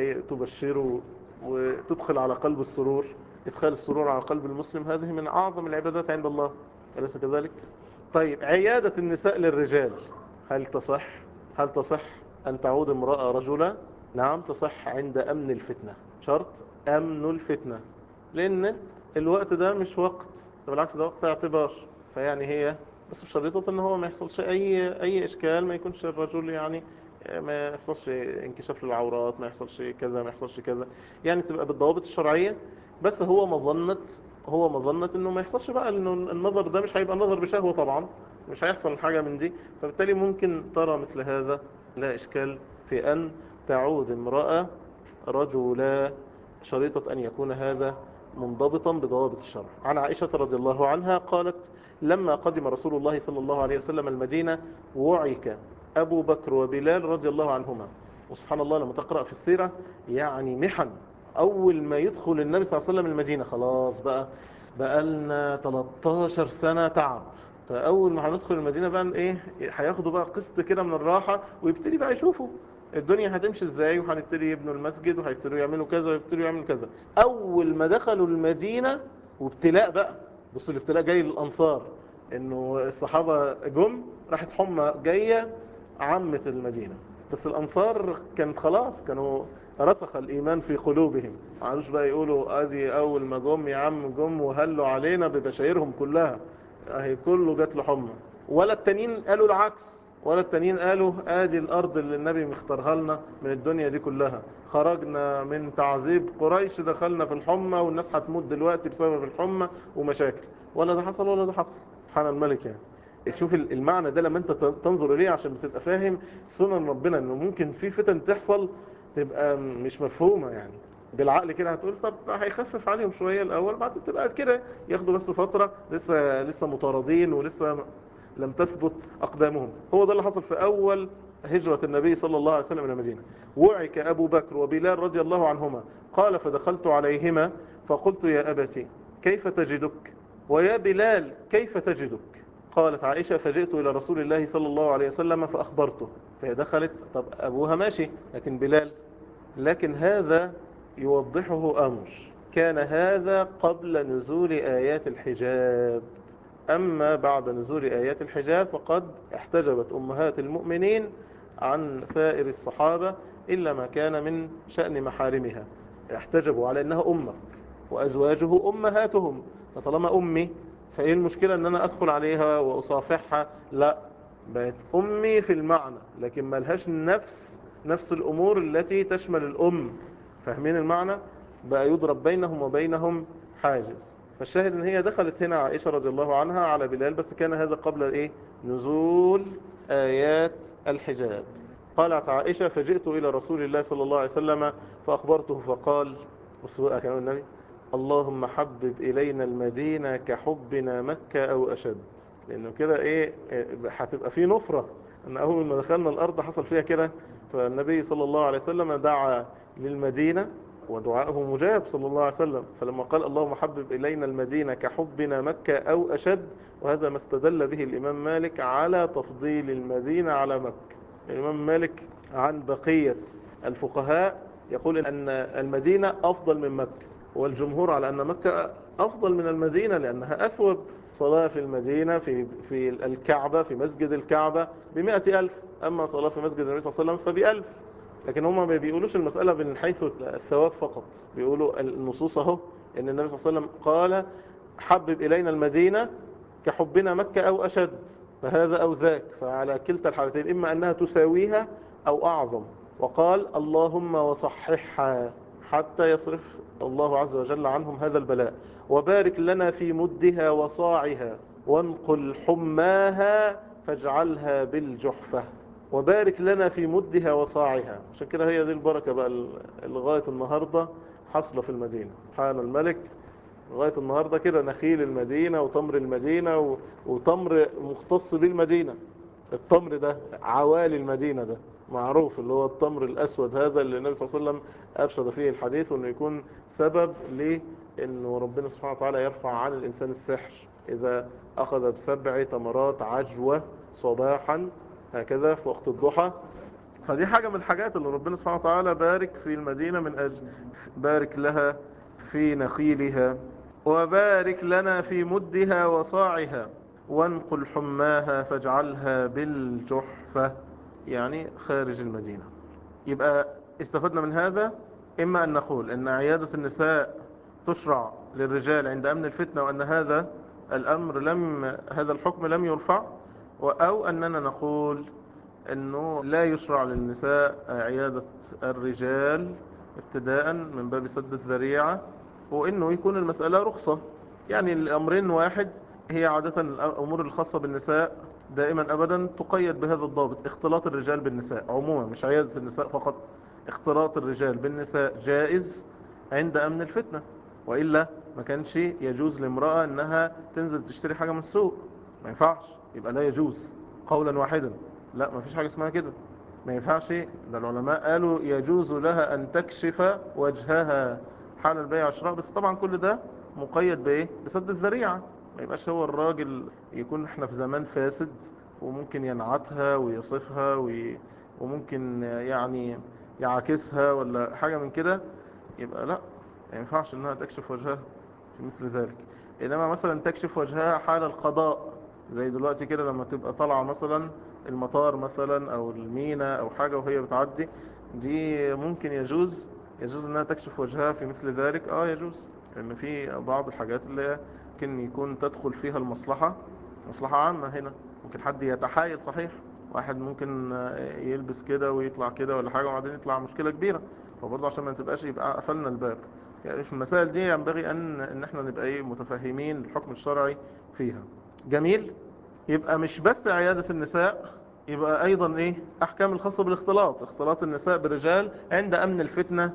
وتبشره وتدخل على قلب السرور. ادخال السرور على قلب المسلم هذه من اعظم العبادات عند الله، أليس كذلك؟ طيب عيادة النساء للرجال هل تصح؟ هل تصح أن تعود امرأة رجلا؟ نعم تصح عند أمن الفتنة، شرط أمن الفتنة، لأن الوقت ده مش وقت، بالعكس ده وقت اعتبار. فيعني هي بس بشريطة ان هو ما يحصلش اي اي اشكال، ما يكونش الرجل يعني ما يحصلش انكشاف للعورات، ما يحصلش كذا، ما يحصلش كذا، يعني تبقى بالضوابط الشرعية. بس هو مظنة هو مظنة انه ما يحصلش بقى، لانه النظر ده مش هيبقى نظر بشهوة طبعا، مش هيحصل حاجة من دي. فبالتالي ممكن ترى مثل هذا، لا اشكال في ان تعود امرأة رجلا، شريطة ان يكون هذا منضبطا بضوابط الشرع. عن عائشة رضي الله عنها قالت: لما قدم رسول الله صلى الله عليه وسلم المدينة وعك أبو بكر وبلال رضي الله عنهما. وسبحان الله لما تقرأ في السيرة يعني محن، أول ما يدخل النبي صلى الله عليه وسلم المدينة خلاص بقى بقى لنا تلتاشر سنة تعب، فأول ما هندخل المدينة بقى إيه، هياخدوا بقى قسط كده من الراحة، ويبتدي بقى يشوفوا الدنيا هتمشي ازاي، وهنبتدي يبنوا المسجد، وهيبتدوا يعملوا كذا، ويبتدوا يعملوا كذا. اول ما دخلوا المدينة وابتلاء بقى، بص الابتلاء جاي للانصار، انه الصحابة جم، راحت حمى جاية عامة المدينة. بس الانصار كانت خلاص، كانوا رسخ الايمان في قلوبهم، ما عادوش بقى يقولوا ادي اول ما جم يا عم جم وهلوا علينا ببشايرهم كلها، اهي كله جات له حمى. ولا التانيين قالوا العكس، ولا التانيين قالوا ادي الارض اللي النبي مختارها لنا من الدنيا دي كلها، خرجنا من تعذيب قريش دخلنا في الحمى والناس هتموت دلوقتي بسبب الحمى ومشاكل. ولا ده حصل ولا ده حصل، سبحان الملك. يعني شوف المعنى ده لما انت تنظر اليه عشان بتبقى فاهم سنن ربنا، انه ممكن في فتن تحصل تبقى مش مفهومة. يعني بالعقل كده هتقول طب هيخفف عليهم شوية الاول، بعد تبقى كده ياخدوا بس فترة، لسه لسه مطاردين ولسه لم تثبت أقدامهم. هو ده اللي حصل في أول هجرة النبي صلى الله عليه وسلم إلى المدينة. وعك أبو بكر وبلال رضي الله عنهما. قال: فدخلت عليهما فقلت: يا أبتي كيف تجدك؟ ويا بلال كيف تجدك؟ قالت عائشة: فجئت إلى رسول الله صلى الله عليه وسلم فأخبرته. فهي دخلت، طب أبوها ماشي، لكن بلال، لكن هذا يوضحه أمر، كان هذا قبل نزول آيات الحجاب. أما بعد نزول آيات الحجاب فقد احتجبت أمهات المؤمنين عن سائر الصحابة إلا ما كان من شأن محارمها، احتجبوا على أنها أمك وأزواجه أمهاتهم. فطالما أمي فإيه المشكلة أن أنا أدخل عليها وأصافحها؟ لا، بقت أمي في المعنى، لكن ما لهاش نفس نفس الأمور التي تشمل الأم. فاهمين المعنى؟ بقى يضرب بينهم وبينهم حاجز. فالشاهد ان هي دخلت هنا عائشة رضي الله عنها على بلال، بس كان هذا قبل ايه، نزول آيات الحجاب. قالت عائشة: فجئت إلى رسول الله صلى الله عليه وسلم فأخبرته فقال، بصوا كلام النبي: اللهم حبب إلينا المدينة كحبنا مكة أو أشد. لأنه كده إيه، هتبقى فيه نفرة، أن أول ما دخلنا الأرض حصل فيها كده. فالنبي صلى الله عليه وسلم دعا للمدينة، ودعاءه مجاب صلى الله عليه وسلم. فلما قال: اللهم حبب إلينا المدينة كحبنا مكة أو أشد، وهذا ما استدل به الإمام مالك على تفضيل المدينة على مكة. الإمام مالك عن بقية الفقهاء يقول أن المدينة أفضل من مكة، والجمهور على أن مكة أفضل من المدينة لأنها أثوب. صلاة في المدينة في في الكعبة، في مسجد الكعبة بمئة ألف، أما صلاة في مسجد النبي صلى الله عليه وسلم فبألف. لكن هم ما بيقولوش المسألة من حيث الثواب فقط، بيقولوا النصوص اهو ان النبي صلى الله عليه وسلم قال: حبب إلينا المدينة كحبنا مكة أو أشد، فهذا أو ذاك، فعلى كلتا الحالتين إما أنها تساويها أو أعظم. وقال: اللهم وصححها حتى يصرف الله عز وجل عنهم هذا البلاء، وبارك لنا في مدها وصاعها، وانقل حماها فاجعلها بالجحفة. وبارك لنا في مدها وصاعها. عشان كده هي دي البركة بقى لغاية النهاردة حصل في المدينة، سبحان الملك. لغاية النهاردة كده نخيل المدينة وتمر المدينة و- وتمر مختص بالمدينة. التمر ده عوالي المدينة ده معروف، اللي هو التمر الأسود هذا اللي النبي صلى الله عليه وسلم أرشد فيه الحديث، وأنه يكون سبب لأنه ربنا سبحانه وتعالى يرفع عن الإنسان السحر إذا أخذ بسبع تمرات عجوة صباحا هكذا في وقت الضحى. فدي حاجة من الحاجات اللي ربنا سبحانه وتعالى بارك في المدينة من أجل، بارك لها في نخيلها، وبارك لنا في مدها وصاعها. وانقل حماها فاجعلها بالجحفة، يعني خارج المدينة. يبقى استفدنا من هذا إما أن نقول أن عيادة النساء تشرع للرجال عند أمن الفتنة، وأن هذا الأمر لم هذا الحكم لم يرفع، أو أننا نقول أنه لا يشرع للنساء عيادة الرجال ابتداء من باب سد الذريعة، وأنه يكون المسألة رخصة. يعني الأمرين واحد. هي عادة الأمور الخاصة بالنساء دائما أبدا تقيد بهذا الضابط: اختلاط الرجال بالنساء عموما، مش عيادة النساء فقط. اختلاط الرجال بالنساء جائز عند أمن الفتنة، وإلا ما كانش يجوز لامرأة أنها تنزل تشتري حاجة من السوق، ما ينفعش، يبقى لا يجوز قولا واحدا. لا، ما فيش حاجة اسمها كده، ما ينفعش. ده العلماء قالوا يجوز لها أن تكشف وجهها حال البيع والشراء، بس طبعا كل ده مقيد بإيه؟ بسد الذريعة. ما يبقاش هو الراجل يكون احنا في زمان فاسد وممكن ينعتها ويصفها وي... وممكن يعني يعاكسها ولا حاجة من كده، يبقى لا، ما ينفعش انها تكشف وجهها في مثل ذلك. انما مثلا تكشف وجهها حال القضاء، زي دلوقتي كده لما تبقى طالعة مثلا المطار مثلا او الميناء او حاجة وهي بتعدي، دي ممكن يجوز يجوز انها تكشف وجهها في مثل ذلك. اه يجوز، لان في بعض الحاجات اللي ممكن يكون تدخل فيها المصلحة، مصلحة عامة هنا. ممكن حد يتحايل، صحيح، واحد ممكن يلبس كده ويطلع كده ولا حاجة وبعدين يطلع مشكلة كبيرة، فبرضه عشان ما تبقاش يبقى قفلنا الباب. يعني في المسائل دي ينبغي ان ان احنا نبقى ايه متفاهمين الحكم الشرعي فيها. جميل. يبقى مش بس عيادة النساء، يبقى ايضا ايه احكام الخاصة بالاختلاط، اختلاط النساء بالرجال عند امن الفتنة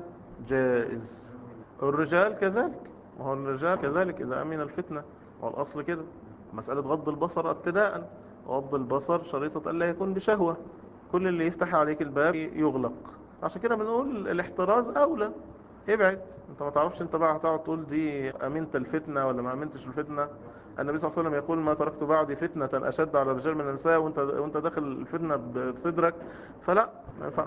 جائز. الرجال كذلك، وهو الرجال كذلك اذا امن الفتنة، والاصل كده. مسألة غض البصر ابتداء، غض البصر شريطة الا يكون بشهوة، كل اللي يفتح عليك الباب يغلق. عشان كده بنقول الاحتراز اولى. ابعد، انت ما تعرفش انت بقى هتقعد تقول دي امنت الفتنة ولا ما امنتش الفتنة. النبي صلى الله عليه وسلم يقول: ما تركت بعدي فتنة اشد على الرجال من النساء، وانت وانت داخل الفتنة بصدرك، فلا، ما ينفعش.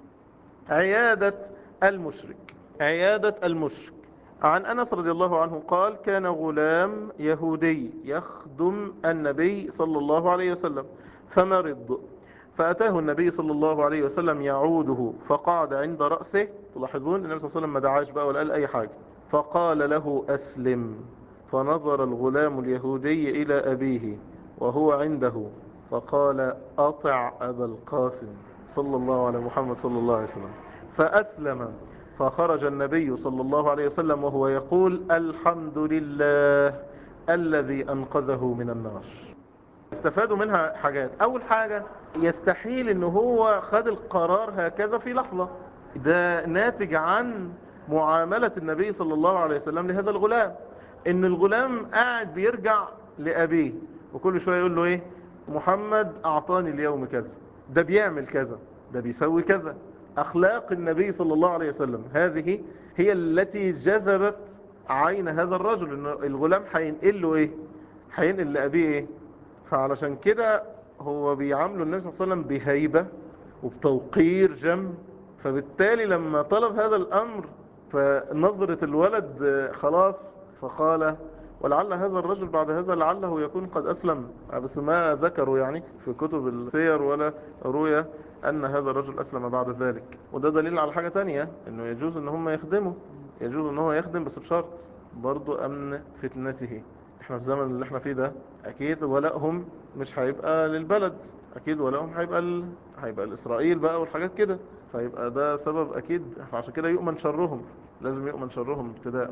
عيادة المشرك. عيادة المشرك. عن أنس رضي الله عنه قال: كان غلام يهودي يخدم النبي صلى الله عليه وسلم فمرض، فأتاه النبي صلى الله عليه وسلم يعوده، فقعد عند رأسه. تلاحظون النبي صلى الله عليه وسلم ما دعاش بقى ولا قال أي حاجة، فقال له: أسلم. فنظر الغلام اليهودي إلى أبيه وهو عنده، فقال: أطع أبا القاسم صلى الله على محمد صلى الله عليه وسلم. فأسلم. فخرج النبي صلى الله عليه وسلم وهو يقول: الحمد لله الذي أنقذه من النار. استفادوا منها حاجات. أول حاجة، يستحيل أنه هو خد القرار هكذا في لحظة، ده ناتج عن معاملة النبي صلى الله عليه وسلم لهذا الغلام. ان الغلام قاعد بيرجع لأبيه وكل شوية يقول له ايه: محمد أعطاني اليوم كذا، ده بيعمل كذا، ده بيسوي كذا. أخلاق النبي صلى الله عليه وسلم هذه هي التي جذبت عين هذا الرجل، ان الغلام هينقل له ايه؟ هينقل لأبيه ايه؟ فعلشان كده هو بيعامله النبي صلى الله عليه وسلم بهيبة وبتوقير جم. فبالتالي لما طلب هذا الأمر، فنظرة الولد خلاص، فقال. ولعل هذا الرجل بعد هذا لعله يكون قد أسلم، بس ما ذكروا يعني في كتب السير ولا رؤيا أن هذا الرجل أسلم بعد ذلك. وده دليل على حاجة تانية، أنه يجوز أن هم يخدموا، يجوز أنه يخدم بس بشرط برضو أمن فتنته. احنا في الزمن اللي احنا فيه ده أكيد ولائهم مش هيبقى للبلد، أكيد ولائهم هيبقى ال... هيبقى الإسرائيل بقى والحاجات كده، فيبقى ده سبب أكيد. عشان كده يؤمن شرهم، لازم يؤمن شرهم ابتداء.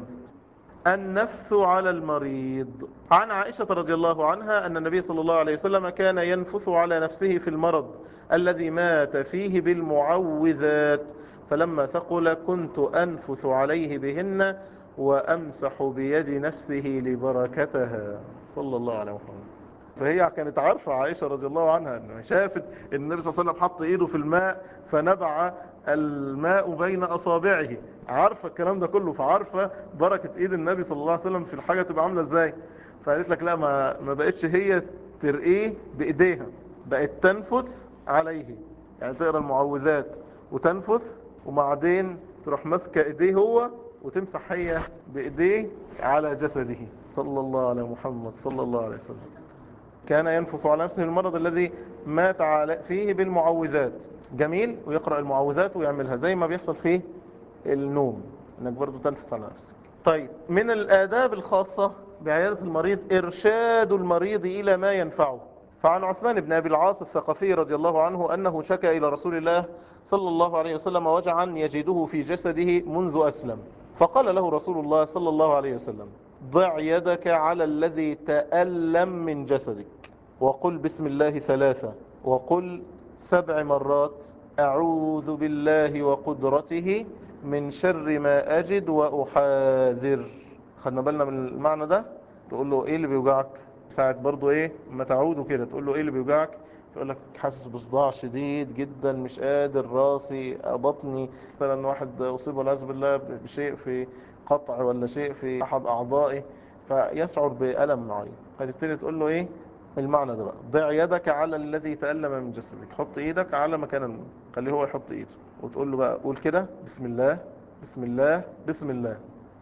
النفث على المريض. عن عائشة رضي الله عنها أن النبي صلى الله عليه وسلم كان ينفث على نفسه في المرض الذي مات فيه بالمعوذات، فلما ثقل كنت أنفث عليه بهن وأمسح بيد نفسه لبركتها، صلى الله عليه وسلم. فهي كانت عارفة عائشة رضي الله عنها أنه شافت أن النبي صلى الله عليه وسلم حط إيده في الماء فنبع الماء بين أصابعه، عارفة الكلام ده كله، فعارفة بركة إيد النبي صلى الله عليه وسلم في الحاجة تبقى عاملة إزاي. فقالت لك لا، ما, ما بقتش هي ترقيه بإيديها، بقت تنفث عليه، يعني تقرأ المعوذات وتنفث، وبعدين تروح ماسكة إيديه هو وتمسح هي بإيديه على جسده، صلى الله على محمد صلى الله عليه وسلم. كان ينفس على نفسه المرض الذي مات على- فيه بالمعوذات. جميل، ويقرأ المعوذات ويعملها زي ما بيحصل فيه النوم، انك برضو تنفس على نفسك. طيب، من الآداب الخاصة بعيادة المريض إرشاد المريض إلى ما ينفعه. فعن عثمان بن أبي العاص الثقفي رضي الله عنه أنه شكى إلى رسول الله صلى الله عليه وسلم وجعا يجده في جسده منذ أسلم، فقال له رسول الله صلى الله عليه وسلم: ضع يدك على الذي تألم من جسدك، وقل بسم الله ثلاثة، وقل سبع مرات أعوذ بالله وقدرته من شر ما أجد وأحاذر. خدنا بالنا من المعنى ده. تقول له إيه اللي بيوجعك ساعة برضو إيه ما تعوده كده، تقول له إيه اللي بيوجعك، يقول لك حاسس بصداع شديد جدا، مش قادر، راسي، بطني، مثلا واحد أصيب والعياذ بالله بشيء في قطع ولا شيء في أحد أعضائه فيشعر بألم معين، فتبتدي تقول له إيه المعنى ده بقى: ضع يدك على الذي تألم من جسدك، حط ايدك على مكان الموت، خليه هو يحط ايده، وتقول له بقى قول كده: بسم الله بسم الله بسم الله،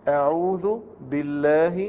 اعوذ بالله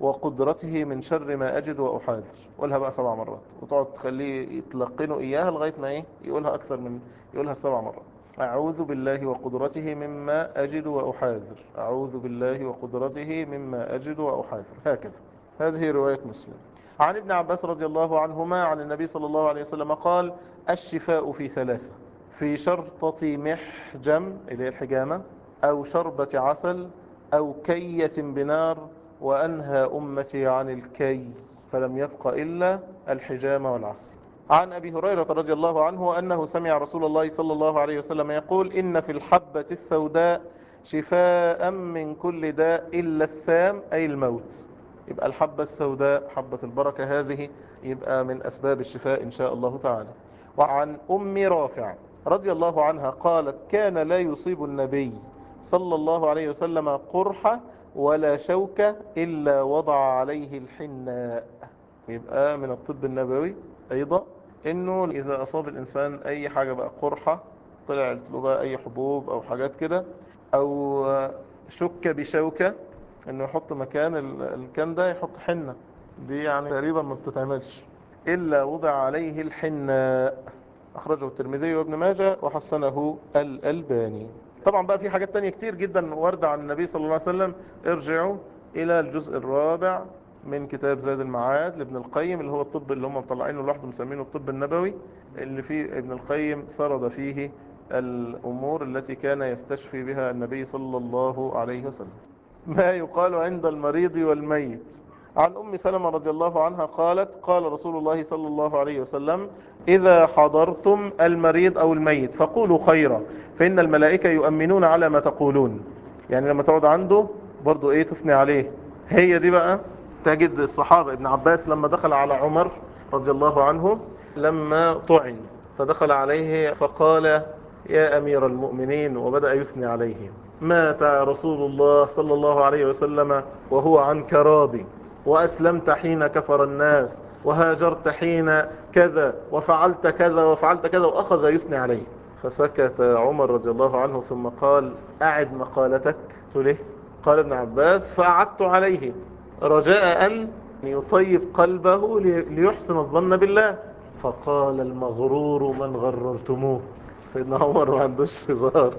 وقدرته من شر ما اجد واحاذر. قولها بقى سبع مرات، وتقعد تخليه يتلقنه اياها لغايه ما ايه يقولها اكثر من يقولها السبع مرات. اعوذ بالله وقدرته مما اجد واحاذر، اعوذ بالله وقدرته مما اجد واحاذر، هكذا. هذه روايه مسلم. عن ابن عباس رضي الله عنهما عن النبي صلى الله عليه وسلم قال: الشفاء في ثلاثة: في شرطة محجم اللي هي الحجامة، أو شربة عسل، أو كية بنار، وأنهى أمتي عن الكي فلم يبق إلا الحجامة والعسل. عن أبي هريرة رضي الله عنه أنه سمع رسول الله صلى الله عليه وسلم يقول: إن في الحبة السوداء شفاء من كل داء إلا السام، أي الموت. يبقى الحبة السوداء حبة البركة هذه يبقى من أسباب الشفاء إن شاء الله تعالى. وعن أم رافع رضي الله عنها قالت: كان لا يصيب النبي صلى الله عليه وسلم قرحة ولا شوكة إلا وضع عليه الحناء. يبقى من الطب النبوي أيضا إنه إذا أصاب الإنسان أي حاجة بقى، قرحة، طلعت له بقى أي حبوب أو حاجات كده، أو شك بشوكة، انه يحط مكان ال- الكان ده يحط حنة. دي يعني تقريبا ما بتتعملش الا وضع عليه الحناء. اخرجه الترمذي وابن ماجه وحسنه الالباني. طبعا بقى في حاجات تانية كتير جدا واردة عن النبي صلى الله عليه وسلم. ارجعوا الى الجزء الرابع من كتاب زاد المعاد لابن القيم، اللي هو الطب اللي هم مطلعينه لوحده مسمينه الطب النبوي، اللي فيه ابن القيم سرد فيه الامور التي كان يستشفي بها النبي صلى الله عليه وسلم. ما يقال عند المريض والميت. عن أم سلمة رضي الله عنها قالت: قال رسول الله صلى الله عليه وسلم: إذا حضرتم المريض أو الميت فقولوا خيرا، فإن الملائكة يؤمنون على ما تقولون. يعني لما تقعد عنده برضو إيه تثني عليه. هي دي بقى تجد الصحابة. ابن عباس لما دخل على عمر رضي الله عنه لما طعن، فدخل عليه فقال: يا أمير المؤمنين، وبدأ يثني عليه: مات رسول الله صلى الله عليه وسلم وهو عنك راضي، وأسلمت حين كفر الناس، وهاجرت حين كذا، وفعلت كذا وفعلت كذا، وأخذ يثني عليه. فسكت عمر رضي الله عنه ثم قال: أعد مقالتك. قلت له: قال ابن عباس: فأعدت عليه رجاء أن يطيب قلبه ليحسن الظن بالله. فقال: المغرور من غررتموه. سيدنا عمر ما عندوش هزار.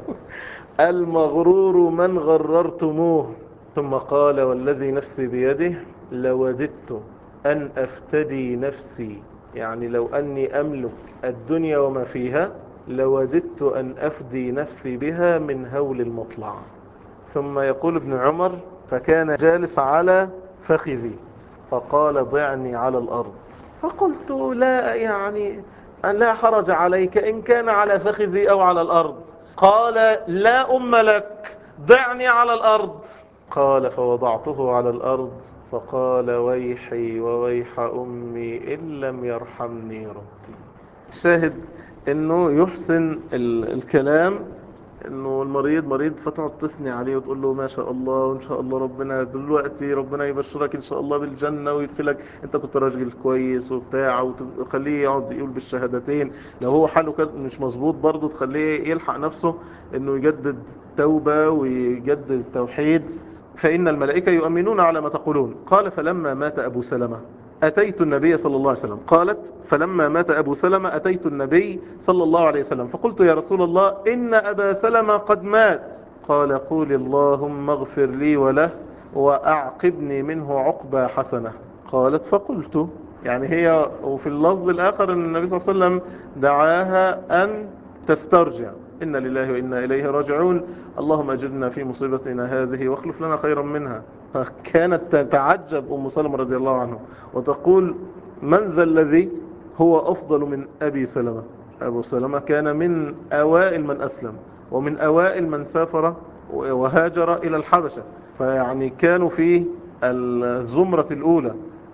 المغرور من غررتموه. ثم قال: والذي نفسي بيده لوددت أن أفتدي نفسي، يعني لو أني أملك الدنيا وما فيها لوددت أن أفدي نفسي بها من هول المطلع. ثم يقول ابن عمر: فكان جالس على فخذي فقال: ضعني على الأرض. فقلت: لا يعني لا حرج عليك إن كان على فخذي أو على الأرض. قال: لا أم لك، ضعني على الأرض. قال: فوضعته على الأرض فقال: ويحي وويح أمي إن لم يرحمني ربي. شاهد انه يحسن ال- الكلام، انه المريض مريض فتقعد تثني عليه وتقول له ما شاء الله وان شاء الله ربنا دلوقتي ربنا يبشرك ان شاء الله بالجنة ويدخلك، انت كنت راجل كويس وبتاع، وتخليه يقعد يقول بالشهادتين. لو هو حاله كده مش مظبوط برضه تخليه يلحق نفسه انه يجدد توبة ويجدد توحيد. فإن الملائكة يؤمنون على ما تقولون. قال: فلما مات أبو سلمة أتيت النبي صلى الله عليه وسلم. قالت فلما مات أبو سلمة أتيت النبي صلى الله عليه وسلم فقلت يا رسول الله إن أبا سلمة قد مات. قال قول اللهم اغفر لي وله وأعقبني منه عقبى حسنة. قالت فقلت، يعني هي وفي اللفظ الآخر أن النبي صلى الله عليه وسلم دعاها أن تسترجع، إن لله وإنا إليه راجعون، اللهم أجرنا في مصيبتنا هذه واخلف لنا خيرا منها. فكانت تتعجب أم سلمة رضي الله عنه وتقول من ذا الذي هو أفضل من أبي سلمة؟ أبو سلمة كان من أوائل من أسلم ومن أوائل من سافر وهاجر إلى الحبشة، فيعني كانوا في الزمرة الأولى،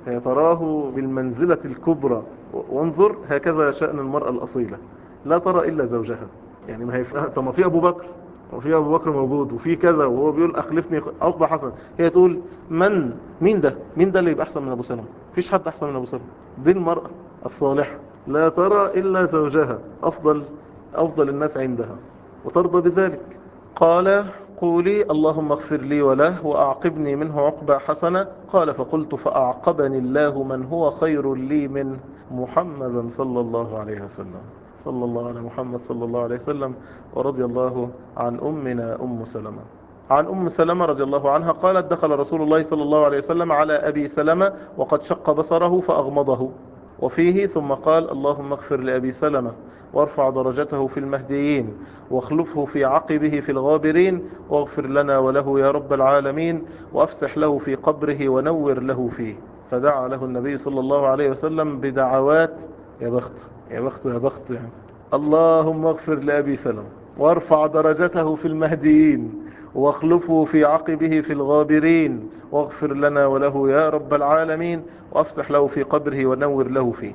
تراه بالمنزلة الكبرى. وانظر هكذا شأن المرأة الأصيلة، لا ترى إلا زوجها. يعني ما هي طب ما في أبو بكر وفي أبو بكر موجود وفي كذا وهو بيقول أخلفني عقبة حسن، هي تقول من مين ده مين ده اللي يبقى أحسن من أبو سلمة؟ مفيش حد أحسن من أبو سلمة. دي المرأة الصالحة لا ترى إلا زوجها أفضل أفضل الناس عندها وترضى بذلك. قال قولي اللهم اغفر لي وله وأعقبني منه عقبى حسنة. قال فقلت فأعقبني الله من هو خير لي من محمد صلى الله عليه وسلم. صلى الله على محمد صلى الله عليه وسلم. ورضي الله عن أمنا أم سلمة. عن أم سلمة رضي الله عنها قالت دخل رسول الله صلى الله عليه وسلم على أبي سلمة وقد شق بصره فأغمضه، وفيه ثم قال اللهم اغفر لأبي سلمة وارفع درجته في المهديين واخلفه في عقبه في الغابرين واغفر لنا وله يا رب العالمين وافسح له في قبره ونور له فيه. فدعا له النبي صلى الله عليه وسلم بدعوات يا بخت يا بخت يا بخت يعني اللهم اغفر لأبي سلمة وارفع درجته في المهديين واخلفه في عقبه في الغابرين واغفر لنا وله يا رب العالمين وافسح له في قبره ونور له فيه.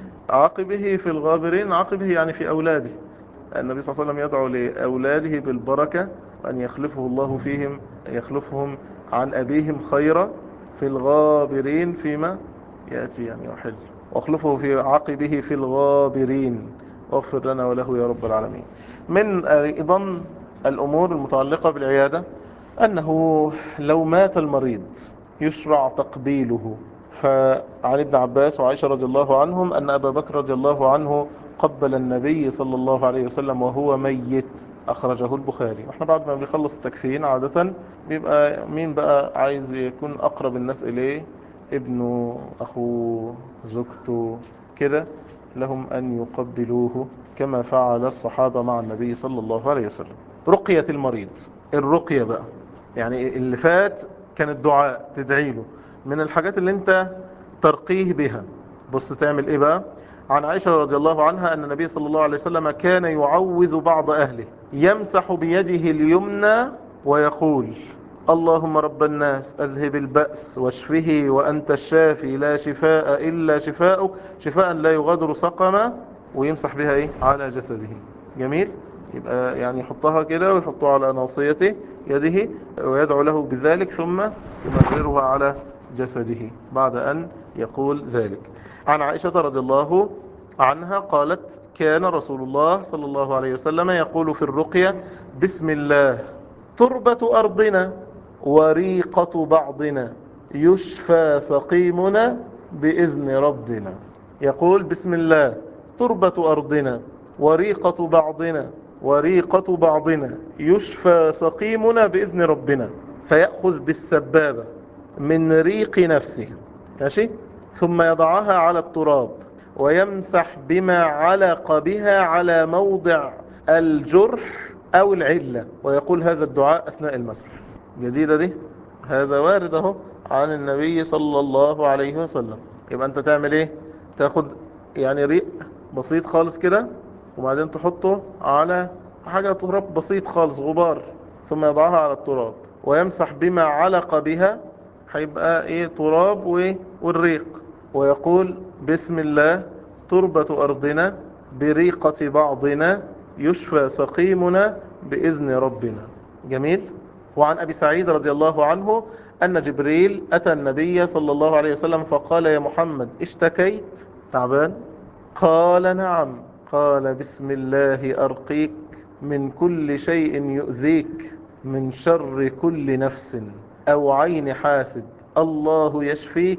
عقبه في الغابرين، عقبه يعني في أولاده. النبي صلى الله عليه وسلم يدعو لأولاده بالبركة وأن يخلفه الله فيهم، يخلفهم عن أبيهم خيرا في الغابرين فيما يأتي يعني يحل، واخلفه في عقبه في الغابرين واغفر لنا وله يا رب العالمين. من أيضا الأمور المتعلقة بالعيادة أنه لو مات المريض يشرع تقبيله. فعن ابن عباس وعائشة رضي الله عنهم أن أبا بكر رضي الله عنه قبل النبي صلى الله عليه وسلم وهو ميت، أخرجه البخاري. واحنا بعد ما بيخلص التكفين عادة بيبقى مين بقى عايز يكون أقرب الناس إليه؟ ابنه، أخوه، زوجته كده، لهم أن يقبلوه كما فعل الصحابة مع النبي صلى الله عليه وسلم. رقية المريض، الرقية بقى يعني اللي فات كان الدعاء تدعي له، من الحاجات اللي انت ترقيه بها. بص تعمل ايه بقى. عن عائشة رضي الله عنها أن النبي صلى الله عليه وسلم كان يعوذ بعض أهله يمسح بيده اليمنى ويقول اللهم رب الناس أذهب البأس واشفه وأنت الشافي لا شفاء إلا شفاؤك شفاء لا يغادر سقما، ويمسح بها ايه على جسده. جميل. يبقى يعني يحطها كده ويحطها على ناصيته يده ويدعو له بذلك ثم يمررها على جسده بعد أن يقول ذلك. عن عائشة رضي الله عنها قالت كان رسول الله صلى الله عليه وسلم يقول في الرقية بسم الله تربة أرضنا وريقة بعضنا يشفى سقيمنا بإذن ربنا. يقول بسم الله تربة أرضنا وريقة بعضنا وريقة بعضنا يشفى سقيمنا بإذن ربنا، فيأخذ بالسبابة من ريق نفسه ماشي ثم يضعها على التراب ويمسح بما علق بها على موضع الجرح أو العلة ويقول هذا الدعاء أثناء المسح. جديدة دي، هذا وارد اهو عن النبي صلى الله عليه وسلم. يبقى انت تعمل ايه؟ تاخد يعني ريق بسيط خالص كده وبعدين تحطه على حاجة تراب بسيط خالص غبار ثم يضعها على التراب ويمسح بما علق بها، هيبقى ايه تراب والريق، ويقول بسم الله تربة أرضنا بريقة بعضنا يشفى سقيمنا بإذن ربنا. جميل. وعن أبي سعيد رضي الله عنه أن جبريل أتى النبي صلى الله عليه وسلم فقال يا محمد اشتكيت تعبان؟ قال نعم. قال بسم الله أرقيك من كل شيء يؤذيك من شر كل نفس أو عين حاسد الله يشفيك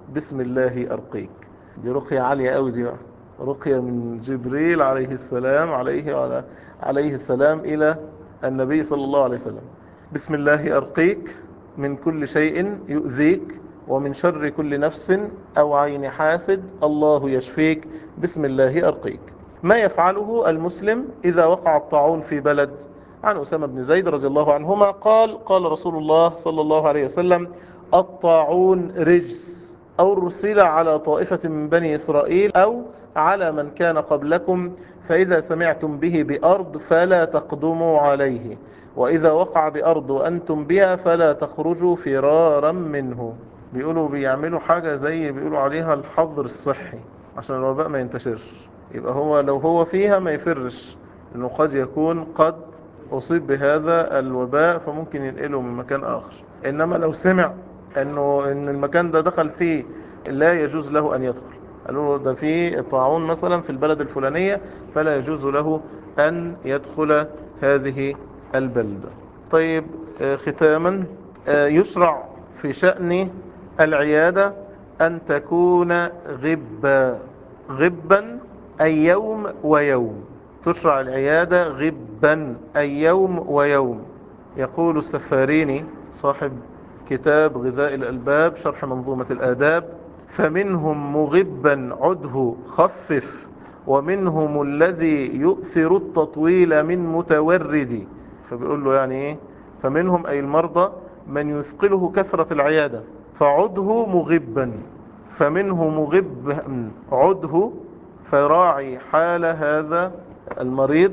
بسم الله أرقيك. دي رقية عالية قوي دي بقى، رقية من جبريل عليه السلام عليه وعلى عليه السلام إلى النبي صلى الله عليه وسلم. بسم الله أرقيك من كل شيء يؤذيك، ومن شر كل نفس أو عين حاسد، الله يشفيك، بسم الله أرقيك. ما يفعله المسلم إذا وقع الطاعون في بلد؟ عن أسامة بن زيد رضي الله عنهما قال قال رسول الله صلى الله عليه وسلم: الطاعون رجس، أو أرسل على طائفة من بني إسرائيل أو على من كان قبلكم، فإذا سمعتم به بأرض فلا تقدموا عليه، وإذا وقع بأرض وأنتم بها فلا تخرجوا فرارا منه. بيقولوا بيعملوا حاجة زي بيقولوا عليها الحظر الصحي عشان الوباء ما ينتشرش. يبقى هو لو هو فيها ما يفرش، لأنه قد يكون قد أصيب بهذا الوباء فممكن ينقله من مكان آخر. إنما لو سمع إنه إن المكان ده دخل فيه لا يجوز له أن يدخل، قالوا له ده في طاعون مثلا في البلد الفلانية، فلا يجوز له أن يدخل هذه البلدة. طيب، آه، ختاما، آه، يشرع في شأن العيادة أن تكون غبا. غبا أي يوم ويوم، تشرع العيادة غبا أي يوم ويوم. يقول السفاريني صاحب كتاب غذاء الألباب شرح منظومة الآداب: فمنهم مغبا عده خفف، ومنهم الذي يؤثر التطويل من متورد. فبيقول له يعني ايه؟ فمنهم أي المرضى من يثقله كثرة العيادة فعده مغبا، فمنه مغب عده فراعي حال هذا المريض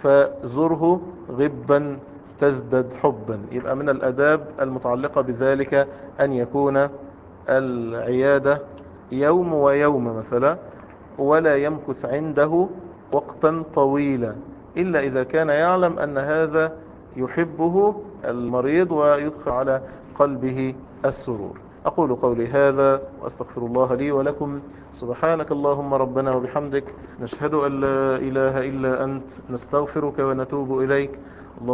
فزره غبا تزدد حبا. يبقى من الأداب المتعلقة بذلك أن يكون العيادة يوم ويوم مثلا، ولا يمكث عنده وقتا طويلا إلا إذا كان يعلم أن هذا يحبه المريض ويدخل على قلبه السرور. أقول قولي هذا وأستغفر الله لي ولكم. سبحانك اللهم ربنا وبحمدك، نشهد أن لا إله إلا أنت، نستغفرك ونتوب إليك.